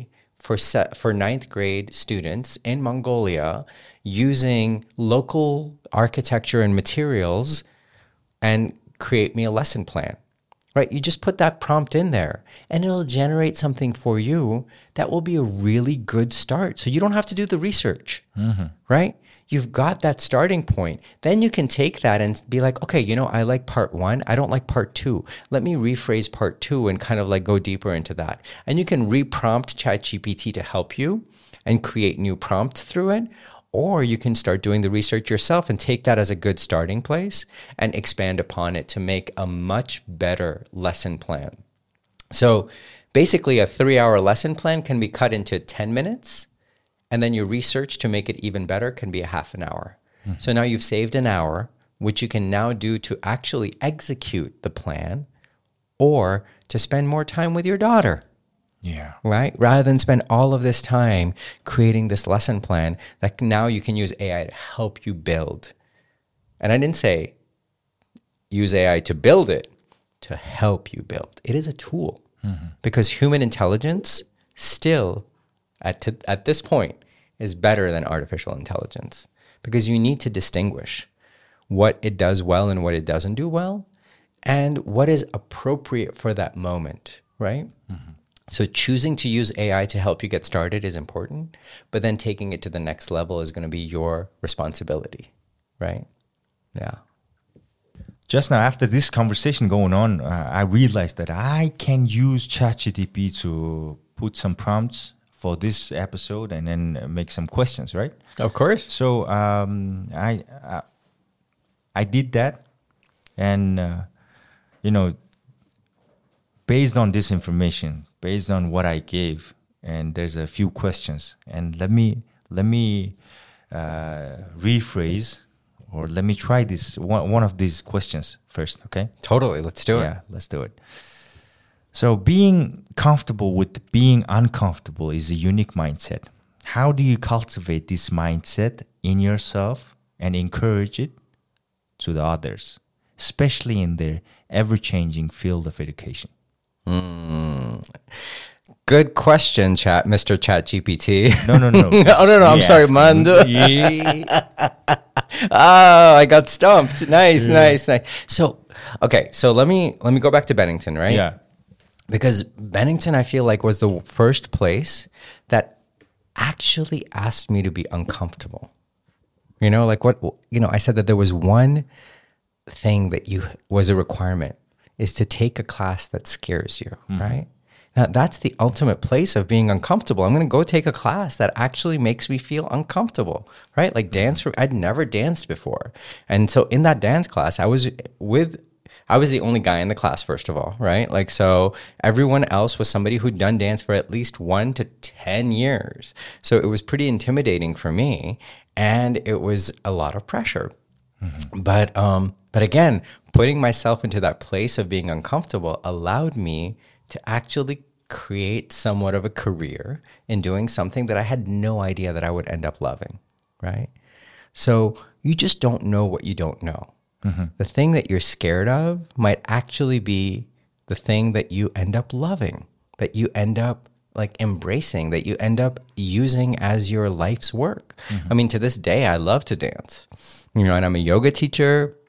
for ninth grade students in Mongolia using local architecture and materials and create me a lesson plan, right? You just put that prompt in there and it'll generate something for you that will be a really good start. So you don't have to do the research, right? You've got that starting point. Then you can take that and be like, okay, you know, I like part 1. I don't like part 2. Let me rephrase part 2 and kind of like go deeper into that. And you can reprompt ChatGPT to help you and create new prompts through it. Or you can start doing the research yourself and take that as a good starting place and expand upon it to make a much better lesson plan. So basically a 3-hour lesson plan can be cut into 10 minutes. And then your research to make it even better can be a half an hour. So now you've saved an hour, which you can now do to actually execute the plan or to spend more time with your daughter. Yeah. Right? Rather than spend all of this time creating this lesson plan that now you can use AI to help you build. And I didn't say use AI to build it, to help you build. It is a tool because human intelligence still at this point is better than artificial intelligence because you need to distinguish what it does well and what it doesn't do well and what is appropriate for that moment, right? So choosing to use AI to help you get started is important, but then taking it to the next level is going to be your responsibility, right? Yeah. Just now, after this conversation going on, I realized that I can use ChatGPT to put some prompts for this episode and then make some questions, right? Of course. So I did that, and you know, based on this information, based on what I gave, and there's a few questions, and let me rephrase, or let me try this one of these questions first, okay? Totally, let's do it. Yeah, let's do it. So being comfortable with being uncomfortable is a unique mindset. How do you cultivate this mindset in yourself and encourage it to the others, especially in their ever-changing field of education? Good question, Mr. ChatGPT. No. Oh, no, I'm sorry, Mando. Oh, I got stumped. Nice. So, okay, so let me go back to Bennington, right? Yeah. Because Bennington, I feel like, was the first place that actually asked me to be uncomfortable. You know, like I said that there was one thing that was a requirement is to take a class that scares you, right? Now, that's the ultimate place of being uncomfortable. I'm going to go take a class that actually makes me feel uncomfortable, right? Like dance, I'd never danced before. And so in that dance class, I was the only guy in the class, first of all, right? Like, so everyone else was somebody who'd done dance for at least 1 to 10 years. So it was pretty intimidating for me, and it was a lot of pressure. But again, putting myself into that place of being uncomfortable allowed me to actually create somewhat of a career in doing something that I had no idea that I would end up loving, right? So you just don't know what you don't know. The thing that you're scared of might actually be the thing that you end up loving, that you end up like embracing, that you end up using as your life's work. I mean, to this day, I love to dance, and I'm a yoga teacher.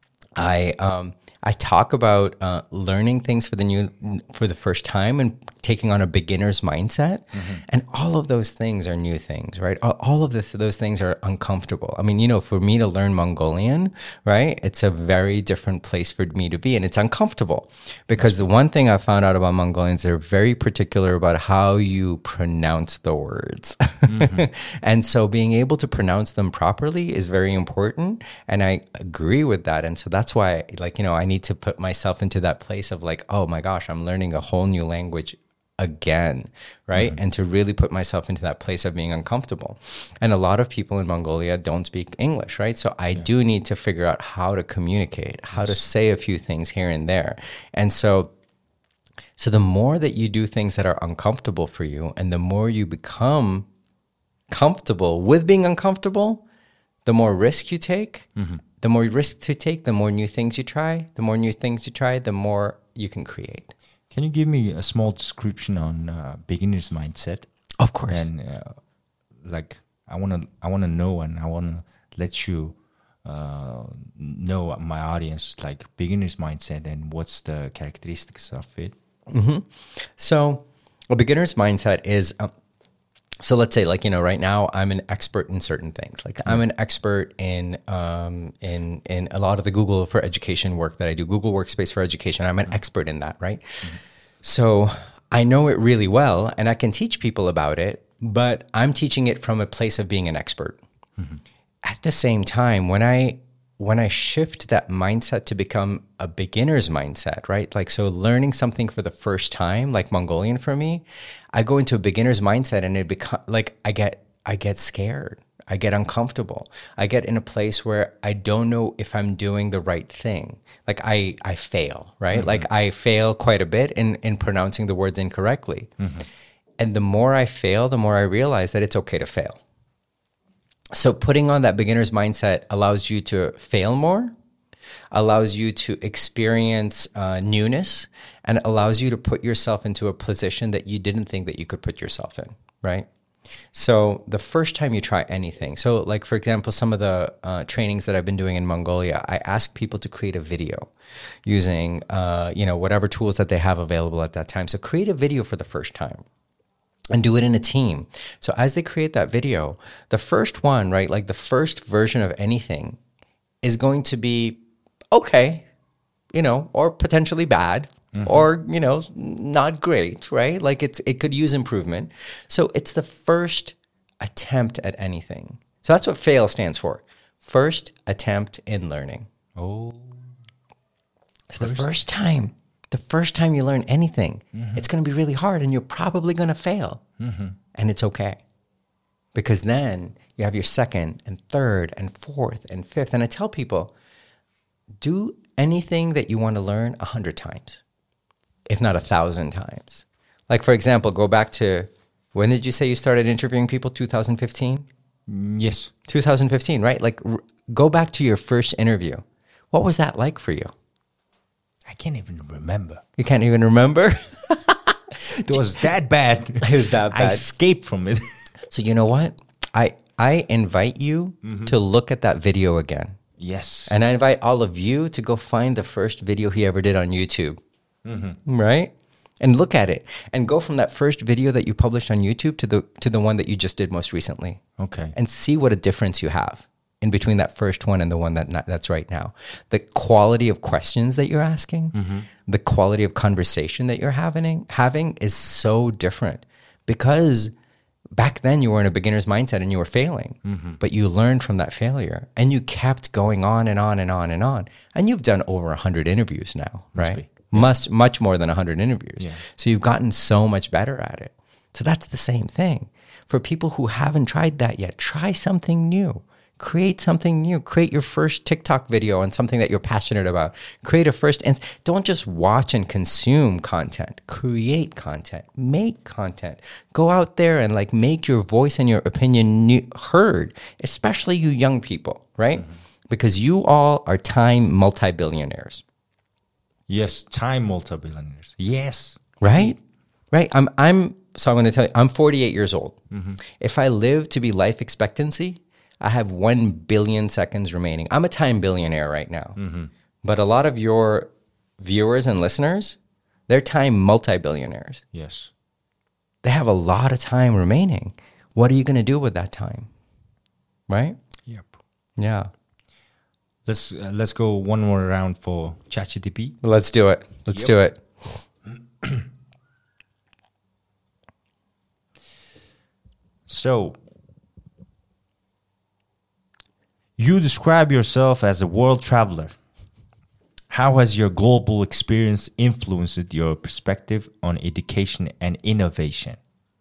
I talk about learning things for the first time and taking on a beginner's mindset. And all of those things are new things, right? All of those things are uncomfortable. I mean, for me to learn Mongolian, right? It's a very different place for me to be, and it's uncomfortable because the one thing I found out about Mongolians, they're very particular about how you pronounce the words. And so being able to pronounce them properly is very important. And I agree with that. And so that's why, I need to put myself into that place of like, oh my gosh, I'm learning a whole new language again, right? And to really put myself into that place of being uncomfortable. And a lot of people in Mongolia don't speak English, right? So I do need to figure out how to communicate, how to say a few things here and there. And so the more that you do things that are uncomfortable for you, and the more you become comfortable with being uncomfortable, the more risk you take. The more risks you take, the more new things you try. The more new things you try, the more you can create. Can you give me a small description on beginner's mindset? Of course. And like I wanna know, and I wanna let you know my audience, like beginner's mindset and what's the characteristics of it. So a beginner's mindset is, so let's say, like, right now I'm an expert in certain things. Like I'm an expert in a lot of the Google for Education work that I do, Google Workspace for Education. I'm an expert in that, right? So I know it really well and I can teach people about it, but I'm teaching it from a place of being an expert. At the same time, when I shift that mindset to become a beginner's mindset, right? Like, so learning something for the first time, like Mongolian for me, I go into a beginner's mindset and it become like, I get scared. I get uncomfortable. I get in a place where I don't know if I'm doing the right thing. Like I fail, right? Like I fail quite a bit in pronouncing the words incorrectly. And the more I fail, the more I realize that it's okay to fail. So putting on that beginner's mindset allows you to fail more, allows you to experience newness, and allows you to put yourself into a position that you didn't think that you could put yourself in, right? So the first time you try anything, so like, for example, some of the trainings that I've been doing in Mongolia, I ask people to create a video using, whatever tools that they have available at that time. So create a video for the first time. And do it in a team. So as they create that video, the first one, right, like the first version of anything is going to be okay, or potentially bad, or, not great, right? Like it could use improvement. So it's the first attempt at anything. So that's what FAIL stands for. First attempt in learning. Oh. So the first time you learn anything, it's going to be really hard and you're probably going to fail. And it's okay. Because then you have your second and third and fourth and fifth. And I tell people, do anything that you want to learn 100 times, if not 1,000 times. Like, for example, go back to, when did you say you started interviewing people? 2015? Yes. 2015, right? Like, go back to your first interview. What was that like for you? I can't even remember. You can't even remember? It was that bad. It was that bad. I escaped from it. So you know what? I invite you to look at that video again. Yes. And I invite all of you to go find the first video he ever did on YouTube. Right? And look at it. And go from that first video that you published on YouTube to the one that you just did most recently. Okay. And see what a difference you have in between that first one and the one that's right now. The quality of questions that you're asking, the quality of conversation that you're having is so different, because back then you were in a beginner's mindset and you were failing, but you learned from that failure and you kept going on and on and on and on. And you've done over 100 interviews now, right? Much more than 100 interviews. Yeah. So you've gotten so much better at it. So that's the same thing. For people who haven't tried that yet, try something new. Create something new. Create your first TikTok video on something that you're passionate about. Create a first, and don't just watch and consume content. Create content. Make content. Go out there and like make your voice and your opinion heard, especially you young people, right? Because you all are time multi-billionaires. Yes, time multi-billionaires. Yes. Right? Right. So I'm going to tell you, I'm 48 years old. If I live to be life expectancy, I have 1 billion seconds remaining. I'm a time billionaire right now. But a lot of your viewers and listeners, they're time multi-billionaires. Yes. They have a lot of time remaining. What are you going to do with that time? Right? Yep. Yeah. Let's go one more round for ChatGPT. Let's do it. Let's do it. So, you describe yourself as a world traveler. How has your global experience influenced your perspective on education and innovation?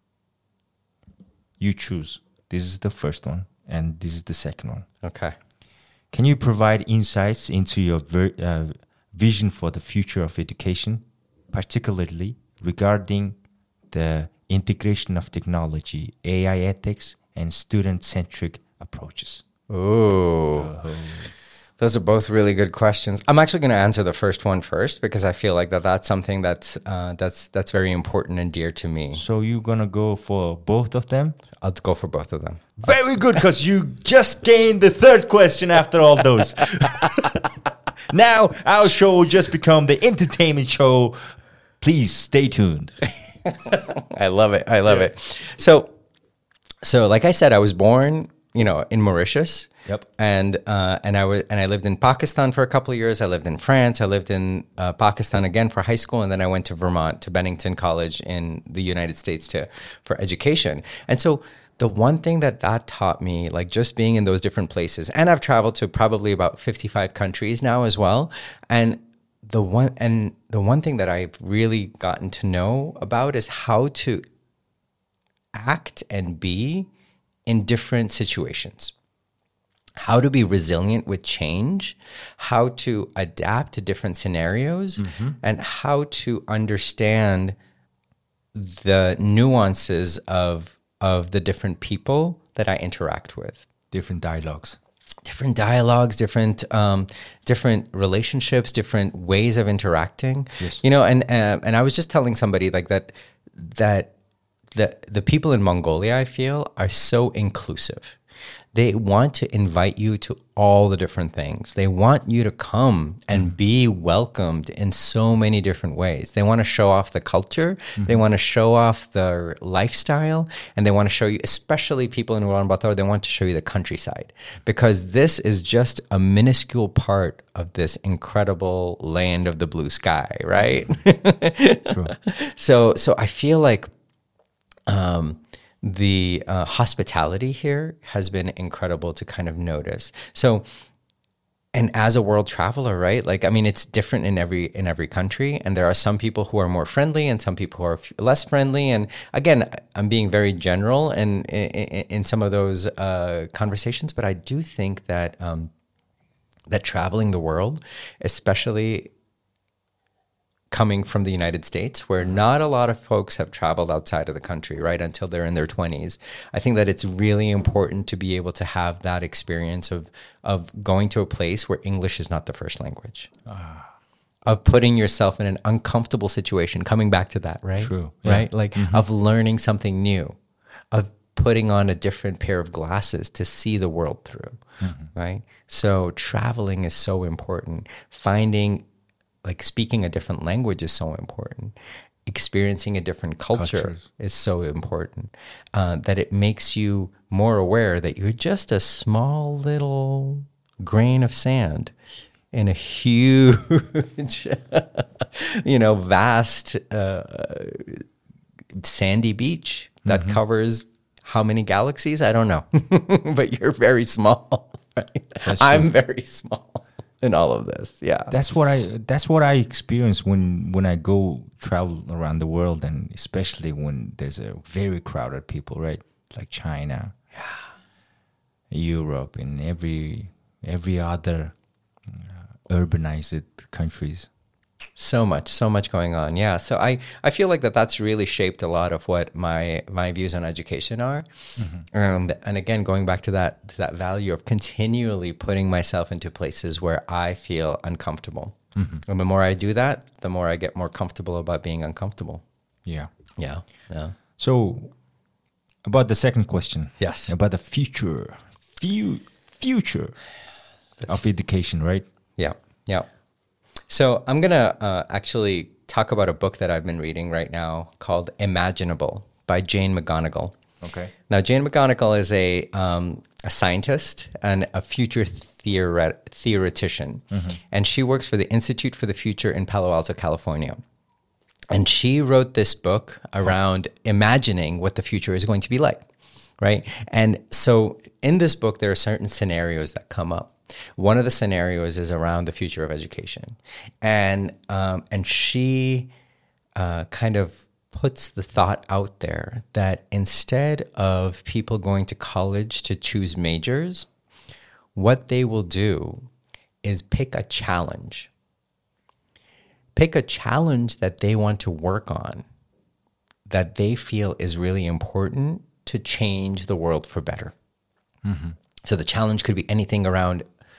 You choose. This is the first one, and this is the second one. Okay. Can you provide insights into your vision for the future of education, particularly regarding the integration of technology, AI ethics, and student-centric approaches? Oh, Those are both really good questions. I'm actually going to answer the first one first because I feel like that's something that's very important and dear to me. So you're gonna go for both of them? I'll go for both of them. Very good, because you just gained the third question after all those. Now our show will just become the entertainment show. Please stay tuned. I love it. I love it. So like I said, I was born, in Mauritius. Yep. And I lived in Pakistan for a couple of years. I lived in France. I lived in Pakistan again for high school, and then I went to Vermont, to Bennington College in the United States for education. And so the one thing that taught me, like just being in those different places, and I've traveled to probably about 55 countries now as well. And the one thing that I've really gotten to know about is how to act and be in different situations. How to be resilient with change, how to adapt to different scenarios, and how to understand the nuances of the different people that I interact with. Different dialogues, different relationships, different ways of interacting. Yes. And I was just telling somebody like that the people in Mongolia, I feel, are so inclusive. They want to invite you to all the different things. They want you to come and be welcomed in so many different ways. They want to show off the culture. They want to show off their lifestyle. And they want to show you, especially people in Ulaanbaatar, they want to show you the countryside. Because this is just a minuscule part of this incredible land of the blue sky, right? True. So I feel like the hospitality here has been incredible to kind of notice. So, and as a world traveler, right? Like, I mean, it's different in every country, and there are some people who are more friendly and some people who are less friendly. And again, I'm being very general and in some of those conversations, but I do think that that traveling the world, especially coming from the United States, where not a lot of folks have traveled outside of the country, right, until they're in their 20s. I think that it's really important to be able to have that experience of going to a place where English is not the first language, of putting yourself in an uncomfortable situation, coming back to that, right? True. Yeah. Right? Like of learning something new, of putting on a different pair of glasses to see the world through, right? So traveling is so important. Speaking a different language is so important. Experiencing a different culture is so important, that it makes you more aware that you're just a small little grain of sand in a huge, vast sandy beach that covers how many galaxies? I don't know, but you're very small. Right? I'm very small in all of this. Yeah. That's what I experience when I go travel around the world, and especially when there's a very crowded people, right? Like China, Europe, and every other urbanized countries. So much going on. Yeah. So I feel like that's really shaped a lot of what my views on education are. And again, going back to that value of continually putting myself into places where I feel uncomfortable. And the more I do that, the more I get more comfortable about being uncomfortable. Yeah. Yeah. Yeah. So about the second question. Yes. About the future of education, right? Yeah. Yeah. So I'm going to actually talk about a book that I've been reading right now called Imaginable by Jane McGonigal. Okay. Now, Jane McGonigal is a scientist and a future theoretician. And she works for the Institute for the Future in Palo Alto, California. And she wrote this book around imagining what the future is going to be like, right? And so in this book, there are certain scenarios that come up. One of the scenarios is around the future of education. And she kind of puts the thought out there that instead of people going to college to choose majors, what they will do is pick a challenge. Pick a challenge that they want to work on, that they feel is really important to change the world for better. So the challenge could be anything around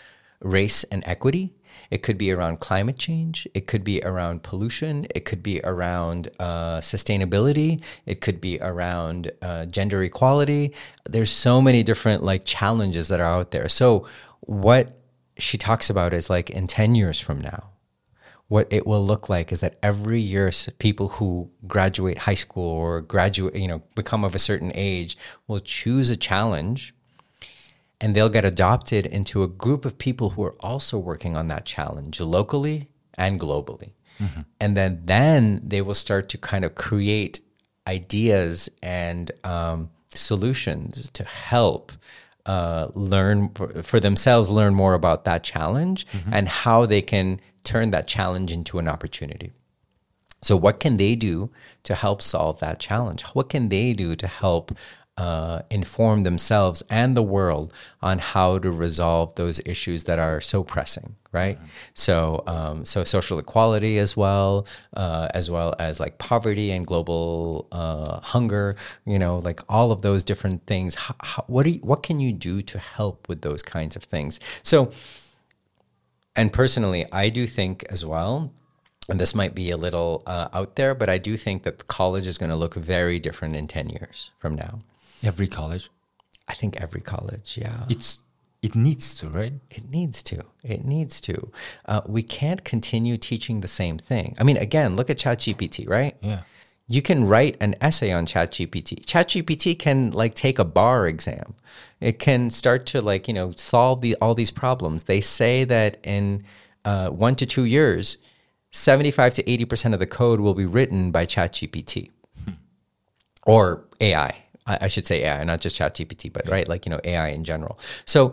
race and equity. It could be around climate change. It could be around pollution. It could be around sustainability. It could be around gender equality. There's so many different like challenges that are out there. So what she talks about is like in 10 years from now, what it will look like is that every year people who graduate high school or become of a certain age will choose a challenge, and they'll get adopted into a group of people who are also working on that challenge locally and globally. Mm-hmm. And then they will start to kind of create ideas and solutions to help learn for themselves, learn more about that challenge and how they can turn that challenge into an opportunity. So what can they do to help solve that challenge? What can they do to help inform themselves and the world on how to resolve those issues that are so pressing, right? So social equality as well as like poverty and global hunger, like all of those different things. What can you do to help with those kinds of things? So, and personally, I do think as well, and this might be a little out there, but I do think that the college is going to look very different in 10 years from now. Every college? I think every college, yeah. It needs to, right? It needs to. We can't continue teaching the same thing. I mean, again, look at ChatGPT, right? Yeah. You can write an essay on ChatGPT. ChatGPT can like take a bar exam. It can start to like, solve all these problems. They say that in 1 to 2 years, 75 to 80% of the code will be written by ChatGPT or AI. I should say AI, not just ChatGPT, but right, like AI in general. So,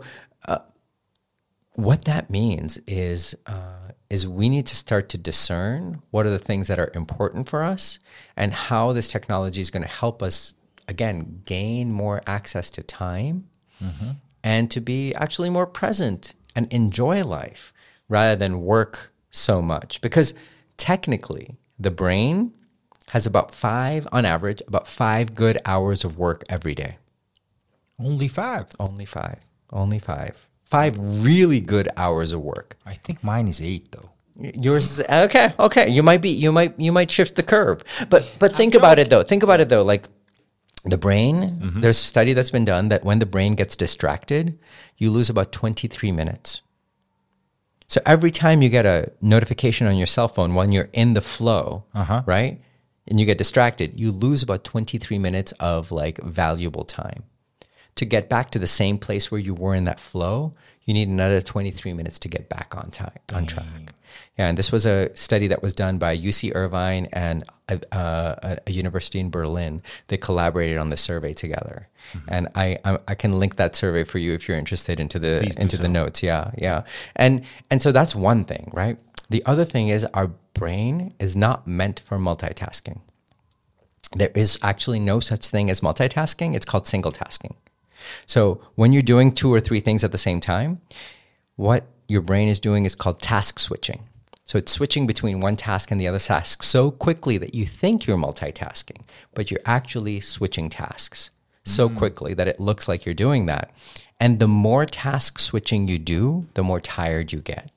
what that means is we need to start to discern what are the things that are important for us, and how this technology is going to help us again gain more access to time, and to be actually more present and enjoy life rather than work so much. Because technically, the brain has on average, about 5 good hours of work every day. Only 5? Only 5. 5 really good hours of work. I think mine is 8 though. Yours is okay. You might shift the curve. But think about it though. Like the brain, there's a study that's been done that when the brain gets distracted, you lose about 23 minutes. So every time you get a notification on your cell phone when you're in the flow, right? And you get distracted, you lose about 23 minutes of like valuable time. To get back to the same place where you were in that flow, you need another 23 minutes to get back on track. Yeah, and this was a study that was done by UC Irvine and a university in Berlin. They collaborated on the survey together, and I can link that survey for you if you're interested into the notes. Yeah, and so that's one thing, right? The other thing is our brain is not meant for multitasking. There is actually no such thing as multitasking. It's called single tasking. So when you're doing 2 or 3 things at the same time, what your brain is doing is called task switching. So it's switching between one task and the other task so quickly that you think you're multitasking, but you're actually switching tasks so quickly that it looks like you're doing that. And the more task switching you do, the more tired you get.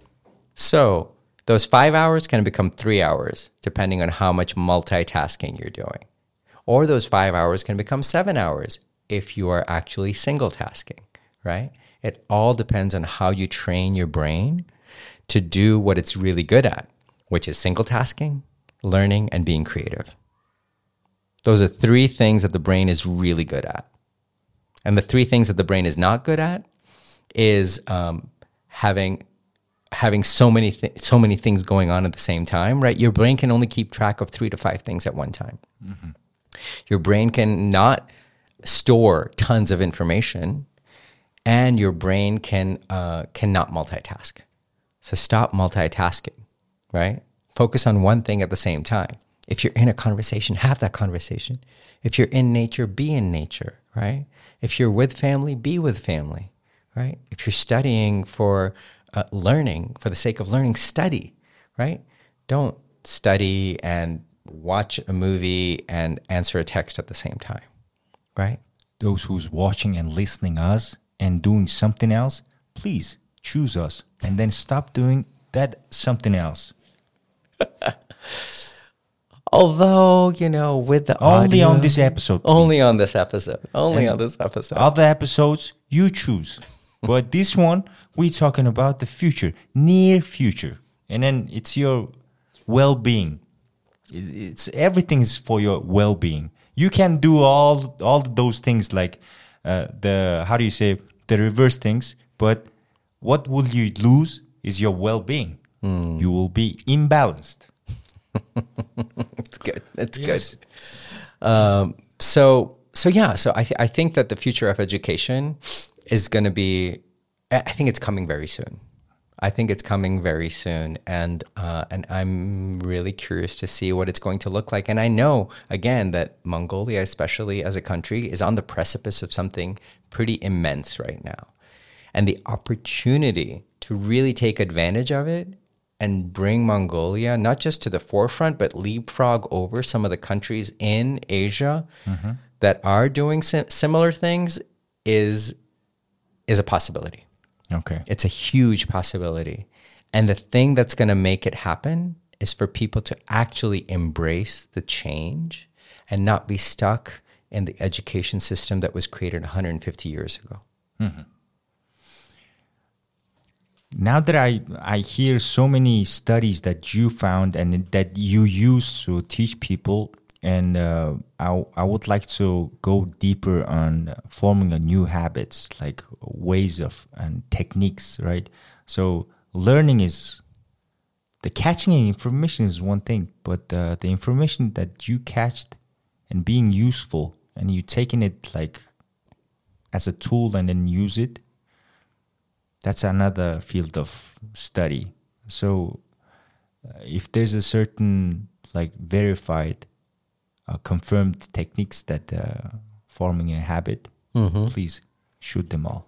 So those 5 hours can become 3 hours, depending on how much multitasking you're doing. Or those 5 hours can become 7 hours if you are actually single tasking, right? It all depends on how you train your brain to do what it's really good at, which is single tasking, learning, and being creative. Those are 3 things that the brain is really good at. And the 3 things that the brain is not good at is having so many things going on at the same time, right? Your brain can only keep track of 3 to 5 things at one time. Your brain can not store tons of information, and your brain cannot multitask. So stop multitasking, right? Focus on one thing at the same time. If you're in a conversation, have that conversation. If you're in nature, be in nature, right? If you're with family, be with family, right? If you're studying for learning, for the sake of learning, study, right? Don't study and watch a movie and answer a text at the same time, right? Those who's watching and listening us and doing something else, please choose us, and then stop doing that something else. Although, with the only audio, on this episode, please. Only on this episode. Only on this episode. Other episodes, you choose. But this one, we're talking about the future, near future. And then it's your well-being. It's everything is for your well-being. You can do all those things like the reverse things, but what will you lose is your well-being. You will be imbalanced. It's good. It's yes. Good. So I think that the future of education is going to be. I think it's coming very soon. And I'm really curious to see what it's going to look like. And I know again that Mongolia, especially as a country, is on the precipice of something pretty immense right now, and the opportunity to really take advantage of it and bring Mongolia not just to the forefront, but leapfrog over some of the countries in Asia that are doing similar things is a possibility. Okay. It's a huge possibility. And the thing that's going to make it happen is for people to actually embrace the change and not be stuck in the education system that was created 150 years ago. Mm-hmm. Now that I hear so many studies that you found and that you use to teach people, and I would like to go deeper on forming a new habits, like ways of and techniques, right? So learning is, the catching information is one thing, but the information that you catched and being useful and you taking it like as a tool and then use it, that's another field of study. So if there's a certain like verified, confirmed techniques that forming a habit, please shoot them all.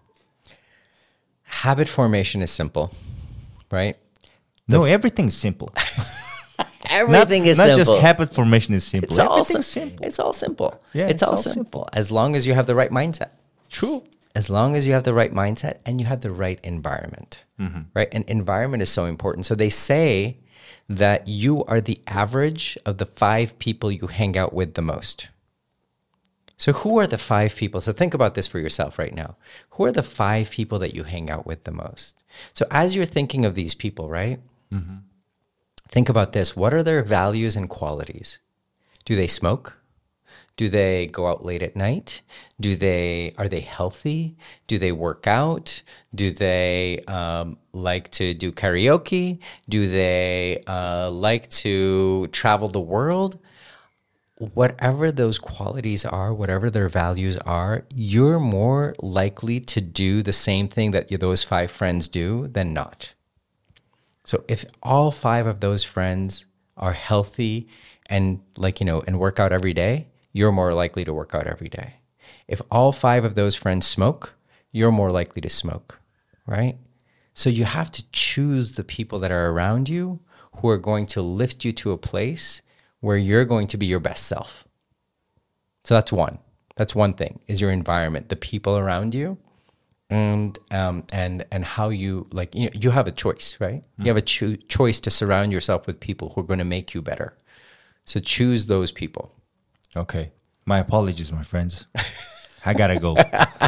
Habit formation is simple, right? Everything's simple. Everything is simple. Not just habit formation is simple. It's all simple. It's all simple. Yeah, it's all simple. As long as you have the right mindset. True. As long as you have the right mindset and you have the right environment, right? And environment is so important. So they say that you are the average of the 5 people you hang out with the most. So who are the 5 people? So think about this for yourself right now. Who are the 5 people that you hang out with the most? So as you're thinking of these people, right? Think about this. What are their values and qualities? Do they smoke? Do they go out late at night? Are they healthy? Do they work out? Do they like to do karaoke? Do they like to travel the world? Whatever those qualities are, whatever their values are, you're more likely to do the same thing that those 5 friends do than not. So if all 5 of those friends are healthy and and work out every day, you're more likely to work out every day. If all 5 of those friends smoke, you're more likely to smoke, right? So you have to choose the people that are around you who are going to lift you to a place where you're going to be your best self. So that's one. That's one thing, is your environment, the people around you, and how you you have a choice, right? You have a choice to surround yourself with people who are going to make you better. So choose those people. Okay. My apologies, my friends. I gotta go.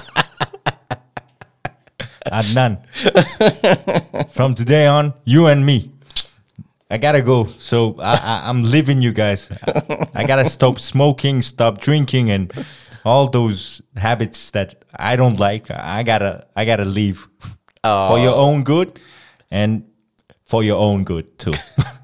Adnan. From today on, you and me. I gotta go. So I'm leaving you guys. I gotta stop smoking, stop drinking, and all those habits that I don't like. I gotta leave. For your own good and for your own good too.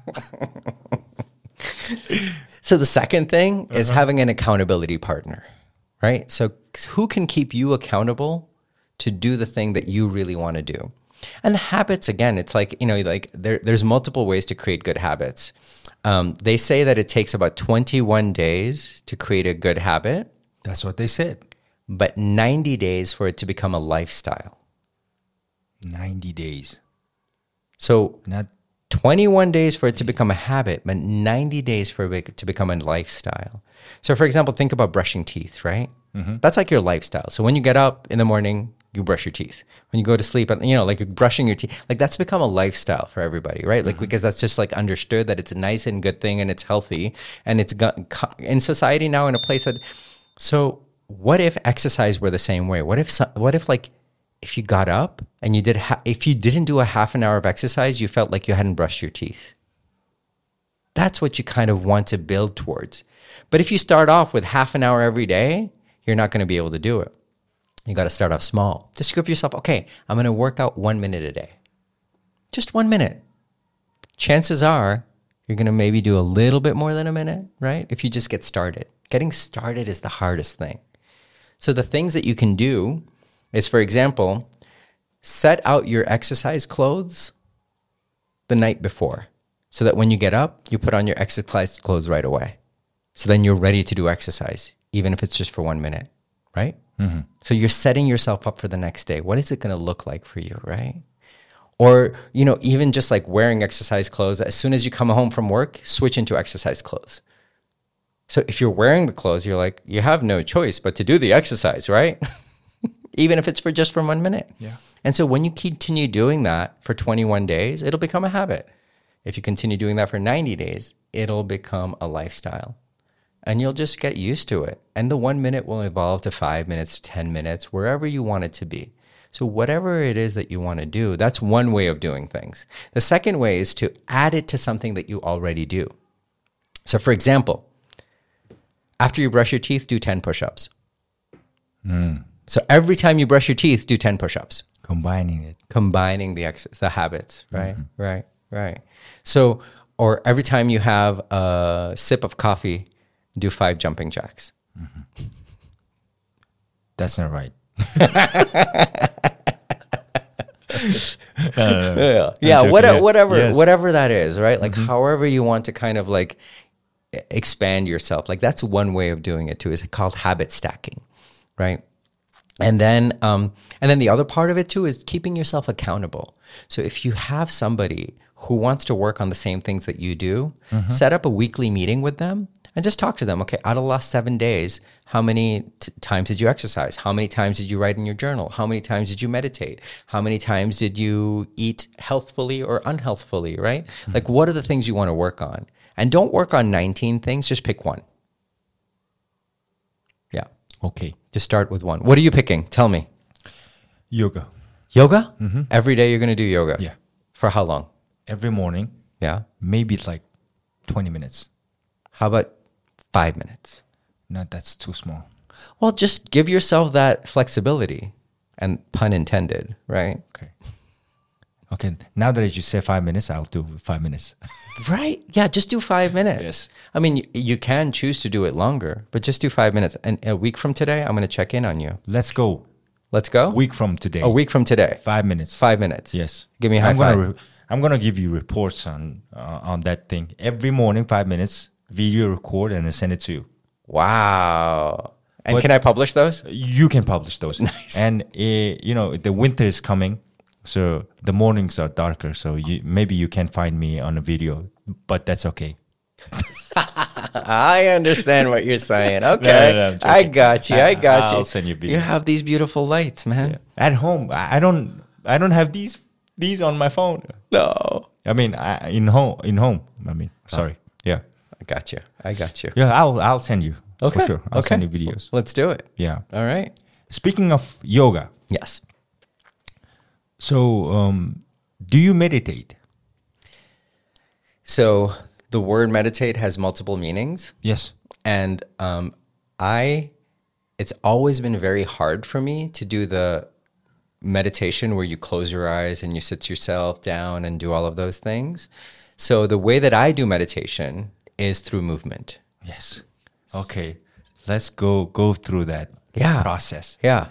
So the second thing is having an accountability partner, right? So who can keep you accountable to do the thing that you really want to do? And habits, again, it's like, there's multiple ways to create good habits. They say that it takes about 21 days to create a good habit. That's what they said. But 90 days for it to become a lifestyle. 90 days. So not 21 days for it to become a habit, but 90 days for it to become a lifestyle. So for example, think about brushing teeth, right? That's like your lifestyle. So when you get up in the morning, you brush your teeth. When you go to sleep, like brushing your teeth, like that's become a lifestyle for everybody, right? Like, because that's just like understood that it's a nice and good thing and it's healthy and it's in society now in a place that, so what if exercise were the same way? What if like, if you got up and if you didn't do a half an hour of exercise, you felt like you hadn't brushed your teeth? That's what you kind of want to build towards. But if you start off with half an hour every day, you're not going to be able to do it. You got to start off small. Just give yourself, okay, I'm going to work out 1 minute a day. Just 1 minute. Chances are you're going to maybe do a little bit more than a minute, right? If you just get started. Getting started is the hardest thing. So the things that you can do is, for example, set out your exercise clothes the night before so that when you get up, you put on your exercise clothes right away. So then you're ready to do exercise, even if it's just for 1 minute, right? Mm-hmm. So you're setting yourself up for the next day. What is it going to look like for you, right? Or, even just like wearing exercise clothes, as soon as you come home from work, switch into exercise clothes. So if you're wearing the clothes, you're like, you have no choice but to do the exercise, right? Even if it's for 1 minute. Yeah. And so when you continue doing that for 21 days, it'll become a habit. If you continue doing that for 90 days, it'll become a lifestyle. And you'll just get used to it. And the 1 minute will evolve to 5 minutes, 10 minutes, wherever you want it to be. So whatever it is that you want to do, that's one way of doing things. The second way is to add it to something that you already do. So for example, after you brush your teeth, do 10 push-ups. So every time you brush your teeth, do 10 push-ups. Combining the habits, right? Mm-hmm. Right. So, or every time you have a sip of coffee, do 5 jumping jacks. Mm-hmm. That's not right. Whatever that is, right? Like however you want to kind of like expand yourself. Like that's one way of doing it too. It's called habit stacking, right? And then the other part of it too is keeping yourself accountable. So if you have somebody who wants to work on the same things that you do, set up a weekly meeting with them and just talk to them. Okay, out of the last 7 days, how many times did you exercise? How many times did you write in your journal? How many times did you meditate? How many times did you eat healthfully or unhealthfully, right? Like what are the things you want to work on? And don't work on 19 things, just pick one. Yeah. Okay. Just start with one. What are you picking? Tell me. Yoga. Yoga? Mm-hmm. Every day you're going to do yoga? Yeah. For how long? Every morning. Yeah. Maybe it's like 20 minutes. How about 5 minutes? No, that's too small. Well, just give yourself that flexibility, and pun intended, right? Okay. Now that you say 5 minutes, I'll do 5 minutes. Right? Yeah, just do 5 minutes. Yes. I mean, you can choose to do it longer, but just do 5 minutes. And a week from today, I'm going to check in on you. Let's go. Let's go? A week from today. A week from today. 5 minutes. 5 minutes. Yes. Give me a high five. I'm going to give you reports on that thing. Every morning, 5 minutes, video record, and then send it to you. Wow. And can I publish those? You can publish those. Nice. And, the winter is coming. So the mornings are darker. So maybe you can find me on a video, but that's okay. I understand what you're saying. Okay. No, I got you. I'll send you a video. You have these beautiful lights, man. Yeah. At home, I don't have these on my phone. No. I mean, in home. I mean, sorry. Yeah. I got you. Yeah, I'll send you. Okay. For sure. I'll send you videos. Let's do it. Yeah. All right. Speaking of yoga. Yes. So, do you meditate? So the word meditate has multiple meanings. Yes. And it's always been very hard for me to do the meditation where you close your eyes and you sit yourself down and do all of those things. So the way that I do meditation is through movement. Yes. Okay. Let's go through that process. Yeah.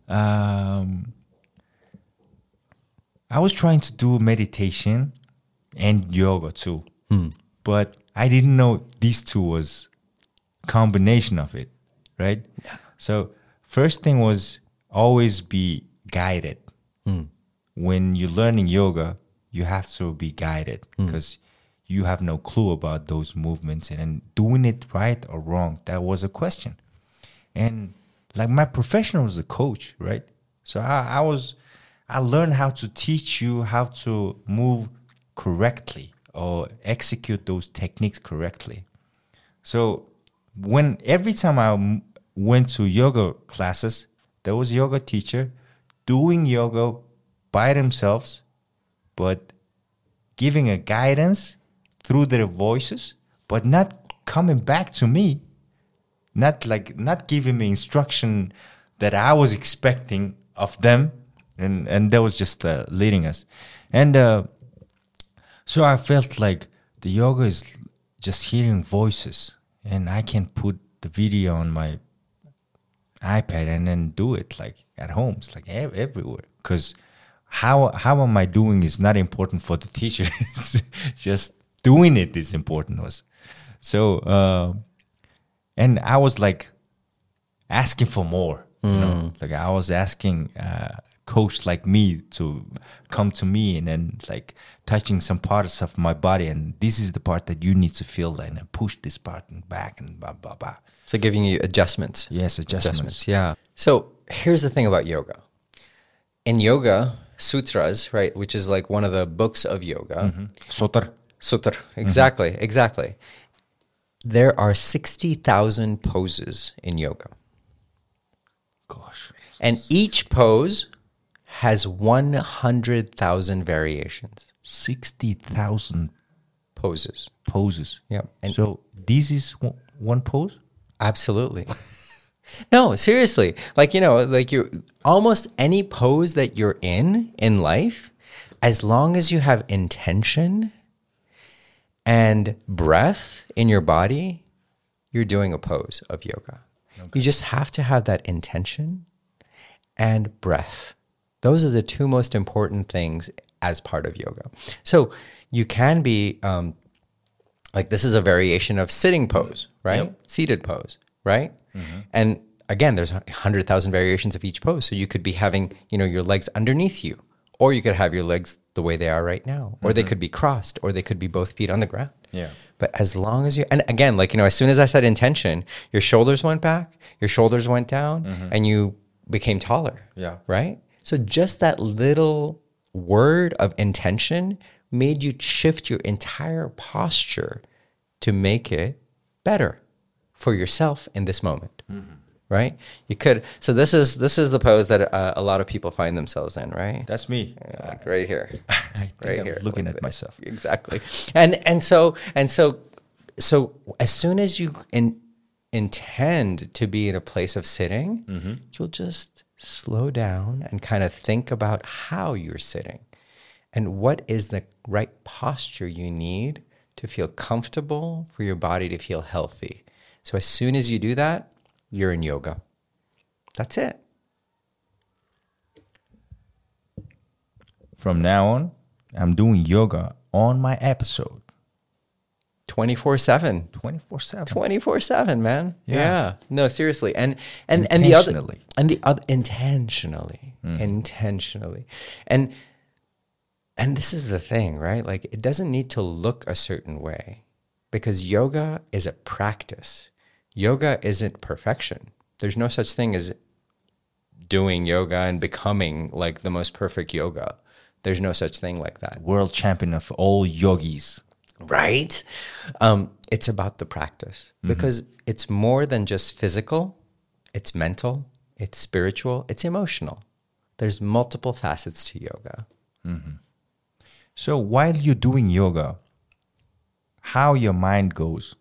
I was trying to do meditation and yoga too, but I didn't know these two was combination of it, right? Yeah. So first thing was always be guided. When you're learning yoga, you have to be guided because you have no clue about those movements and doing it right or wrong. That was a question. And like my profession was a coach, right? So I learned how to teach you how to move correctly or execute those techniques correctly. So every time I went to yoga classes, there was a yoga teacher doing yoga by themselves, but giving a guidance through their voices, but not coming back to me, not giving me instruction that I was expecting of them, and that was just leading us. And so I felt like the yoga is just hearing voices, and I can put the video on my iPad and then do it like at home. It's like everywhere. Because how am I doing is not important for the teacher. It's just doing it is important. So and I was like asking for more. You know, like I was asking coach like me to come to me and then like touching some parts of my body, and this is the part that you need to feel, and push this part and back and blah blah blah. So giving you adjustments. Yes, adjustments. Yeah. So here's the thing about yoga. In Yoga Sutras, right, which is like one of the books of yoga. Sutra. Exactly. There are 60,000 poses in yoga. Gosh. And each pose has 100,000 variations. 60,000 poses. Yeah. And so this is one pose? Absolutely. No, seriously. Like, you know, like you almost any pose that you're in life, as long as you have intention and breath in your body, you're doing a pose of yoga. Okay. You just have to have that intention and breath. Those are the two most important things as part of yoga. So you can be like, this is a variation of sitting pose, right? Yep. Seated pose, right? Mm-hmm. And again, there's 100,000 variations of each pose. So you could be having, you know, your legs underneath you, or you could have your legs the way they are right now, or they could be crossed, or they could be both feet on the ground. Yeah. But as long as you, and again, like, you know, as soon as I said intention, your shoulders went back, your shoulders went down, and you became taller. Yeah. Right? So just that little word of intention made you shift your entire posture to make it better for yourself in this moment. Right? You could. So this is the pose that a lot of people find themselves in, right? That's me. Like right here. I think I'm looking at myself. Exactly. And so as soon as you intend to be in a place of sitting, you'll just slow down and kind of think about how you're sitting and what is the right posture you need to feel comfortable, for your body to feel healthy. So as soon as you do that, you're in yoga. That's it. From now on, I'm doing yoga on my episode. 24/7. 24/7. 24/7, man. Yeah. No, seriously. And intentionally. the other intentionally. And this is the thing, right? Like, it doesn't need to look a certain way, because yoga is a practice. Yoga isn't perfection. There's no such thing as doing yoga and becoming like the most perfect yoga. There's no such thing like that. World champion of all yogis. Right? It's about the practice, because it's more than just physical. It's mental, it's spiritual, it's emotional. There's multiple facets to yoga. So while you're doing yoga, how your mind goes?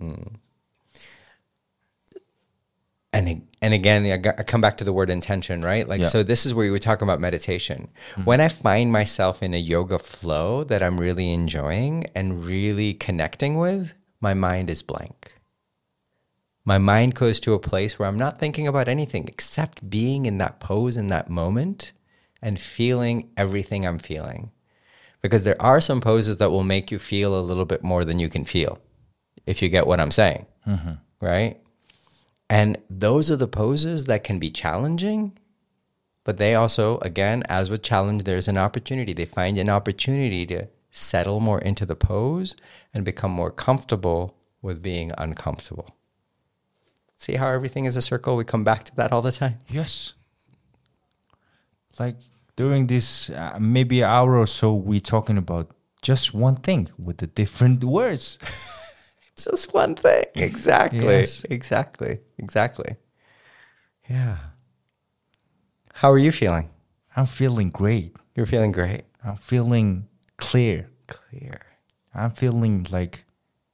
And again, I come back to the word intention, right? Like, so this is where you were talking about meditation. When I find myself in a yoga flow that I'm really enjoying and really connecting with, my mind is blank. My mind goes to a place where I'm not thinking about anything except being in that pose in that moment and feeling everything I'm feeling. Because there are some poses that will make you feel a little bit more than you can feel, if you get what I'm saying, right? And those are the poses that can be challenging, but they also, again, as with challenge, there's an opportunity. They find an opportunity to settle more into the pose and become more comfortable with being uncomfortable. See how everything is a circle? We come back to that all the time. Yes. like during this maybe hour or so, we talking about just one thing with the different words. Just one thing. Exactly. Yes. Exactly. Yeah. How are you feeling? I'm feeling great. You're feeling great. I'm feeling clear. I'm feeling like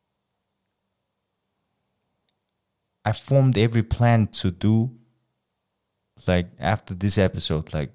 I formed every plan to do, like after this episode, like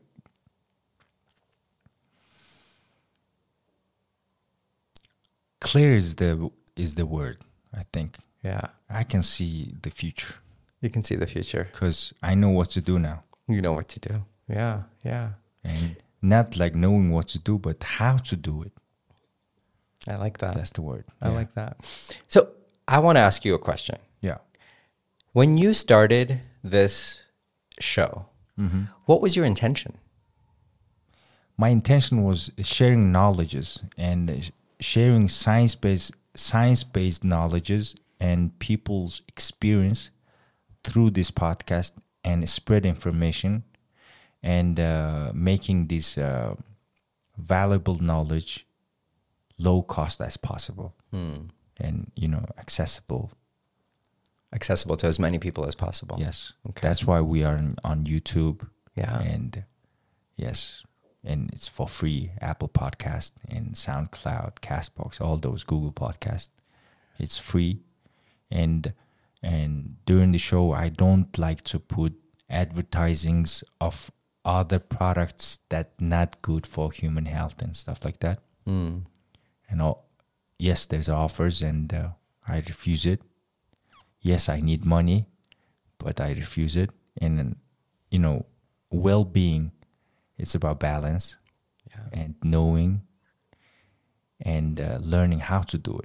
clear is the word, I think. Yeah. I can see the future You can see the future. because I know what to do now. You know what to do. Yeah. And not like knowing what to do, but how to do it. I like that. That's the word. I like that. So I want to ask you a question. Yeah. When you started this show, what was your intention? My intention was sharing knowledges and sharing science-based knowledges and people's experience through this podcast and spread information and making this valuable knowledge low cost as possible and accessible To as many people as possible. Yes. Okay. That's why we are on YouTube. Yeah. And yes, and it's for free. Apple Podcast and SoundCloud, Castbox, all those Google Podcasts. It's free. And during the show, I don't like to put advertisings of other products that not good for human health and stuff like that. And yes, there's offers and I refuse it. Yes, I need money, but I refuse it. And, well-being, it's about balance and knowing and learning how to do it.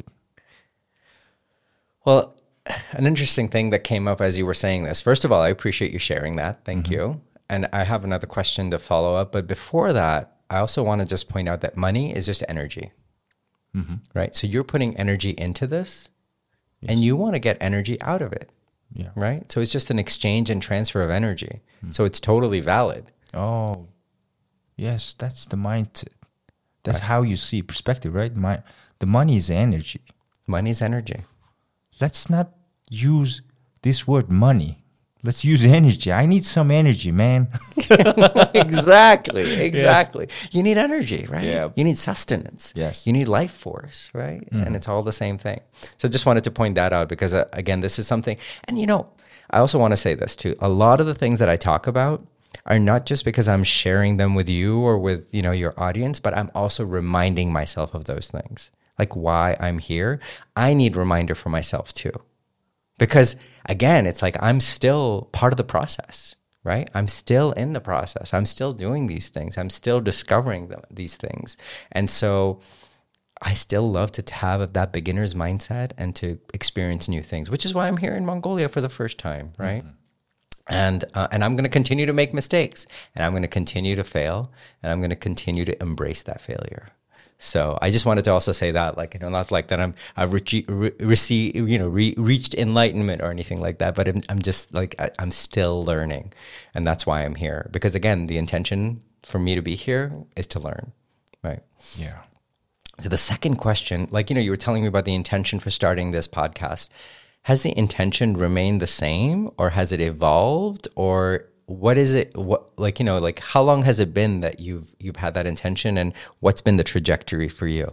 Well, an interesting thing that came up as you were saying this. First of all, I appreciate you sharing that. Thank you. And I have another question to follow up. But before that, I also want to just point out that money is just energy, right? So you're putting energy into this and you want to get energy out of it, right? So it's just an exchange and transfer of energy. So it's totally valid. Oh, yes, that's the mindset. That's how you see perspective, right? The money is energy. Money is energy. Let's not use this word money. Let's use energy. I need some energy, man. Exactly. You need energy, right? Yeah. You need sustenance. Yes. You need life force, right? And it's all the same thing. So just wanted to point that out because, again, this is something. And, I also want to say this too. A lot of the things that I talk about are not just because I'm sharing them with you or with, your audience, but I'm also reminding myself of those things. Like why I'm here. I need reminder for myself too. Because again, it's like I'm still part of the process, right? I'm still in the process. I'm still doing these things. I'm still discovering these things. And so I still love to have that beginner's mindset and to experience new things, which is why I'm here in Mongolia for the first time, right? And I'm going to continue to make mistakes and I'm going to continue to fail and I'm going to continue to embrace that failure. So I just wanted to also say that, not like that I've reached enlightenment or anything like that, but I'm just I'm still learning, and that's why I'm here. Because again, the intention for me to be here is to learn, right? Yeah. So the second question, you were telling me about the intention for starting this podcast. Has the intention remained the same, or has it evolved, or what is it? How long has it been that you've had that intention, and what's been the trajectory for you?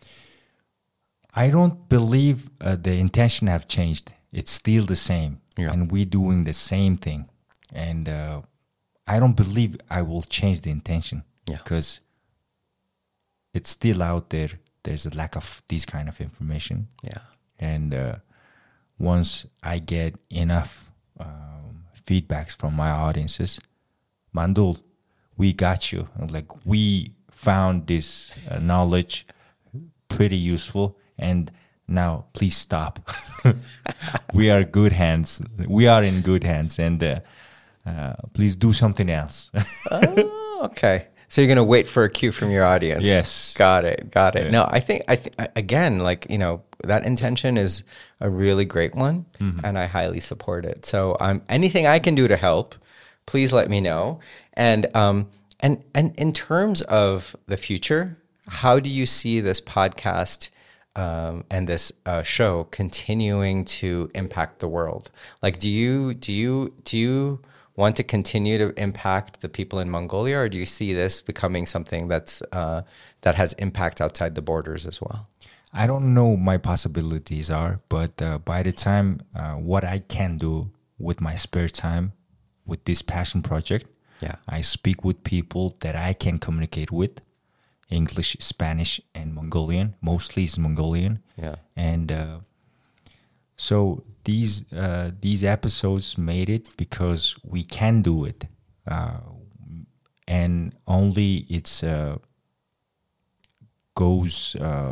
I don't believe the intention have changed. It's still the same, and we're doing the same thing. And I don't believe I will change the intention because it's still out there. There's a lack of this kind of information. Yeah, and once I get enough feedbacks from my audiences, Mandul, we got you. We found this knowledge pretty useful, and now please stop. We are good hands. We are in good hands, and please do something else. Oh, okay. So you're going to wait for a cue from your audience. Yes. Got it. Yeah. No, I think again, that intention is a really great one, and I highly support it. So anything I can do to help, please let me know. And And in terms of the future, how do you see this podcast and this show continuing to impact the world? Like, do you want to continue to impact the people in Mongolia, or do you see this becoming something that has impact outside the borders as well? I don't know my possibilities are, but by the time what I can do with my spare time with this passion project, I speak with people that I can communicate with, English, Spanish, and Mongolian. Mostly is Mongolian. And so these episodes made it because we can do it, and only it's goes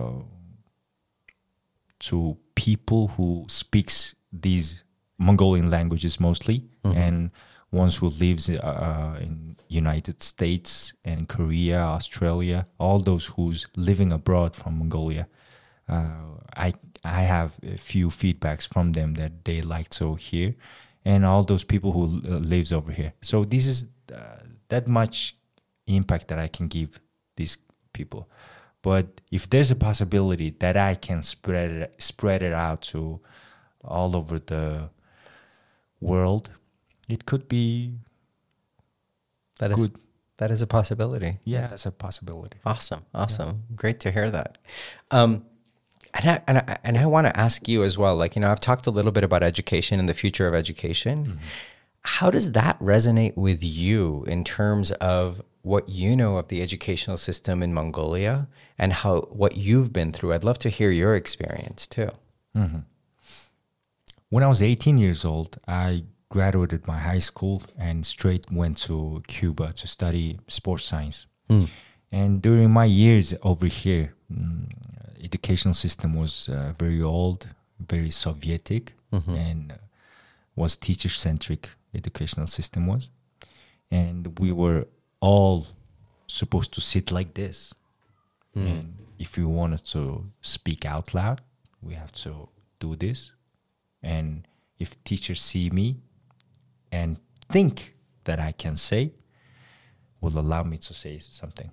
to people who speaks these Mongolian languages mostly, and ones who lives in United States and Korea, Australia, all those who's living abroad from Mongolia. I have a few feedbacks from them that they like to hear, and all those people who lives over here. So this is that much impact that I can give these people. But if there's a possibility that I can spread it out to all over the world, it could be good. That is a possibility. Yeah, that's a possibility. Awesome. Yeah. Great to hear that. And I want to ask you as well, like, I've talked a little bit about education and the future of education. Mm-hmm. How does that resonate with you in terms of what you know of the educational system in Mongolia and what you've been through? I'd love to hear your experience too. Mm-hmm. When I was 18 years old, I graduated my high school and straight went to Cuba to study sports science. And during my years over here, educational system was very old, very Sovietic, and was teacher-centric educational system was. And we were all supposed to sit like this. And if we wanted to speak out loud, we have to do this. And if teachers see me and think that I can say, will allow me to say something.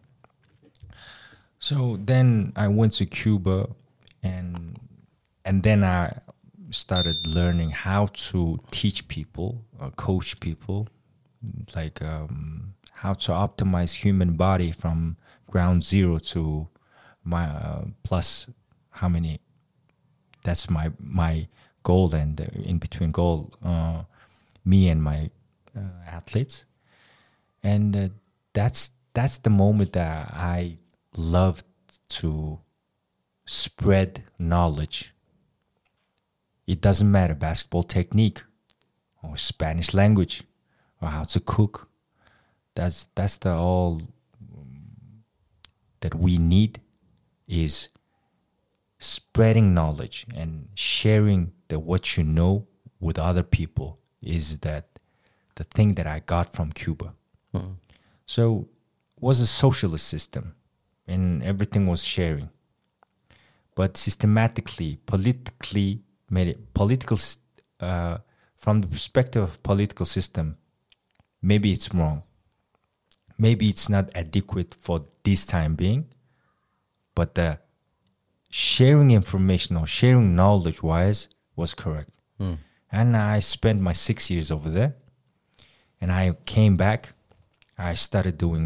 So then I went to Cuba, and then I started learning how to teach people, coach people, like how to optimize human body from ground zero to my plus how many. That's my goal, and in between goal, me and my athletes, and that's the moment that I love to spread knowledge. It doesn't matter basketball technique or Spanish language or how to cook. That's the all that we need is spreading knowledge and sharing what you know with other people is that the thing that I got from Cuba. So it was a socialist system and everything was sharing. But systematically, politically, from the perspective of political system, maybe it's wrong. Maybe it's not adequate for this time being, but the sharing information or sharing knowledge-wise was correct. And I spent my 6 years over there, and I came back. I started doing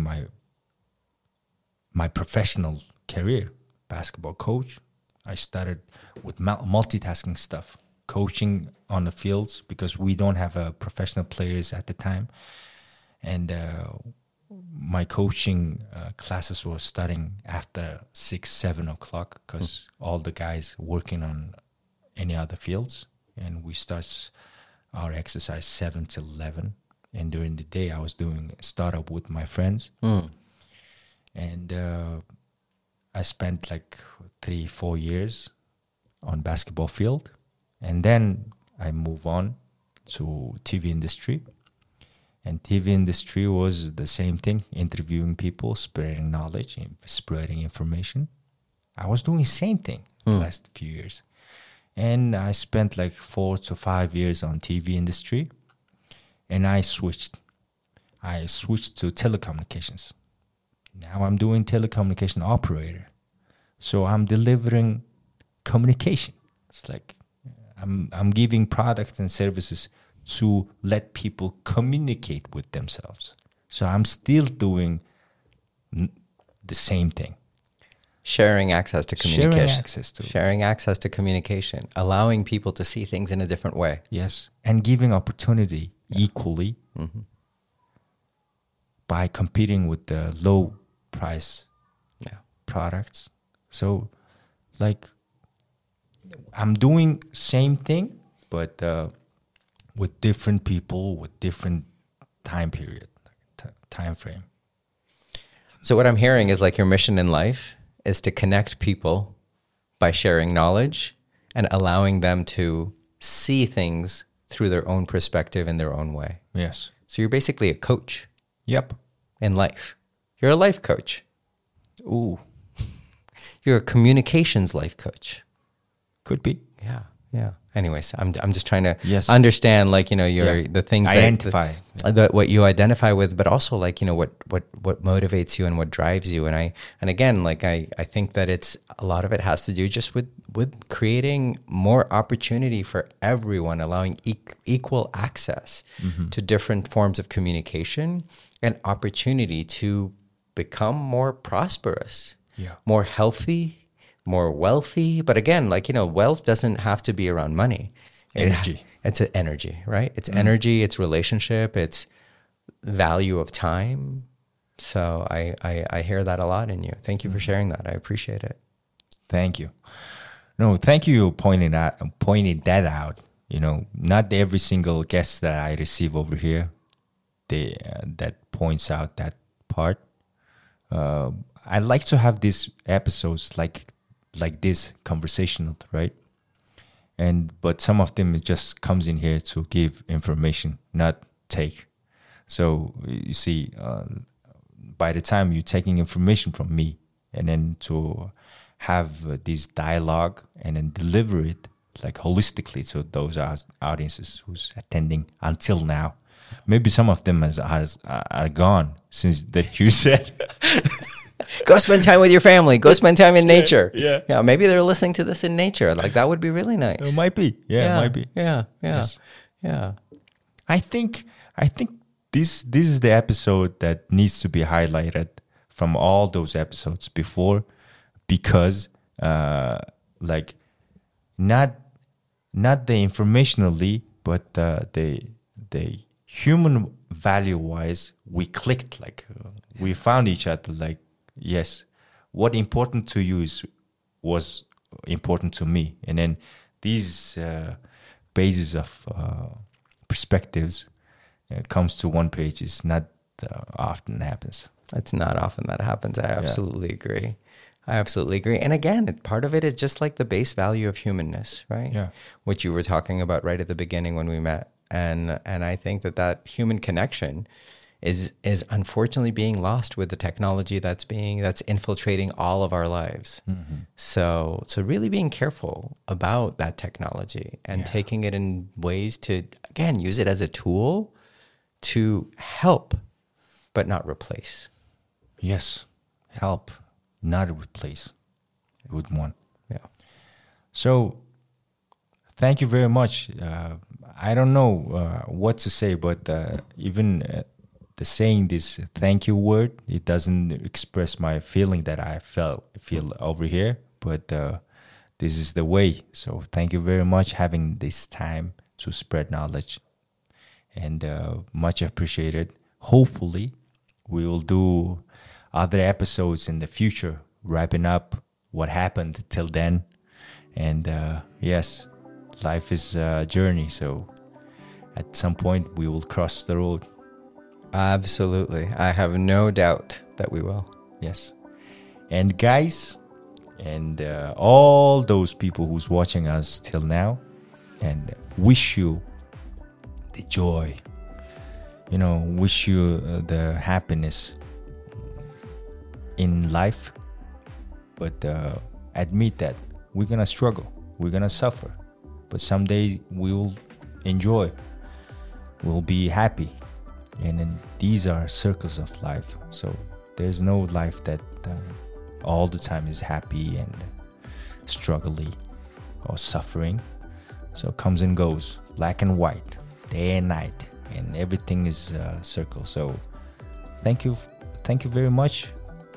my professional career, basketball coach. I started with multitasking stuff, coaching on the fields because we don't have professional players at the time. And my coaching classes were starting after 6, 7 o'clock because all the guys working on any other fields. And we start our exercise 7 till 11. And during the day, I was doing startup with my friends. And I spent like 3-4 years on basketball field. And then I move on to TV industry. And TV industry was the same thing, interviewing people, spreading knowledge, spreading information. I was doing the same thing the last few years. And I spent like 4 to 5 years on TV industry. And I switched. I switched to telecommunications. Now I'm doing telecommunication operator. So I'm delivering communication. It's like I'm giving products and services to let people communicate with themselves. So I'm still doing the same thing. Sharing access to communication. Sharing access to communication. Allowing people to see things in a different way. Yes. And giving opportunity equally by competing with the low price products. So like I'm doing same thing, but with different people, with different time period, time frame. So what I'm hearing is like your mission in life is to connect people by sharing knowledge and allowing them to see things through their own perspective in their own way. Yes. So you're basically a coach. Yep. In life. You're a life coach. Ooh. You're a communications life coach. Could be. Yeah. Yeah. Anyways, I'm just trying to understand, like, you know, the things identify what you identify with, but also like, you know, what motivates you and what drives you. And again, like I think that it's a lot of it has to do just with creating more opportunity for everyone, allowing equal access to different forms of communication and opportunity to become more prosperous, more healthy, more wealthy. But again, like, you know, wealth doesn't have to be around money. Energy. It's an energy, right? It's energy, it's relationship, it's value of time. So I hear that a lot in you. Thank you for sharing that. I appreciate it. Thank you. No, thank you pointing that out. You know, not every single guest that I receive over here, that points out that part. I like to have these episodes like this, conversational, right? But some of them, it just comes in here to give information, not take. So you see, by the time you're taking information from me, and then to have this dialogue and then deliver it like holistically to those audiences who's attending until now. Maybe some of them are gone since that you said. Go spend time with your family. Go spend time in nature. Yeah. Maybe they're listening to this in nature. Like, that would be really nice. It might be. Yeah, it might be. Yeah. Yes. Yeah. I think this is the episode that needs to be highlighted from all those episodes before, because like not the informationally, but the human value wise, we clicked. Like we found each other. Like, yes, what important to you was important to me, and then these bases of perspectives comes to one page. Is not often happens. It's not often that happens. I absolutely agree. And again, part of it is just like the base value of humanness, right? Yeah. Which you were talking about right at the beginning when we met. And I think that human connection is unfortunately being lost with the technology that's infiltrating all of our lives. So really being careful about that technology and taking it in ways to, again, use it as a tool to help, but not replace. Yes, help, not replace. Good one. Yeah. So, thank you very much. I don't know what to say, but even the saying this thank you word, it doesn't express my feeling that I feel over here. But this is the way. So, thank you very much having this time to spread knowledge, and much appreciated. Hopefully, we will do other episodes in the future, wrapping up what happened till then. And yes, life is a journey, so at some point we will cross the road. Absolutely. I have no doubt that we will. Yes. And guys, and all those people who's watching us till now, and wish you the joy, wish you the happiness in life, but admit that we're gonna struggle, we're gonna suffer, but someday we will enjoy, we'll be happy, And then these are circles of life. So there's no life that all the time is happy and struggling or suffering. So it comes and goes, black and white, day and night, and everything is a circle. So thank you very much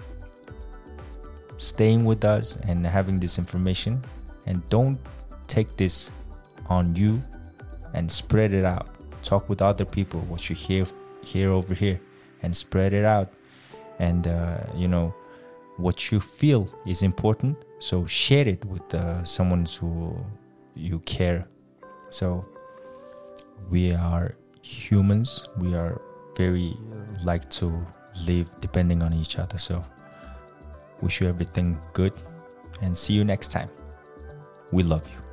staying with us and having this information. And don't take this on you, and spread it out. Talk with other people what you hear over here, and spread it out. And what you feel is important, so share it with someone who you care. So we are humans, we are very like to live depending on each other. So wish you everything good, and see you next time. We love you.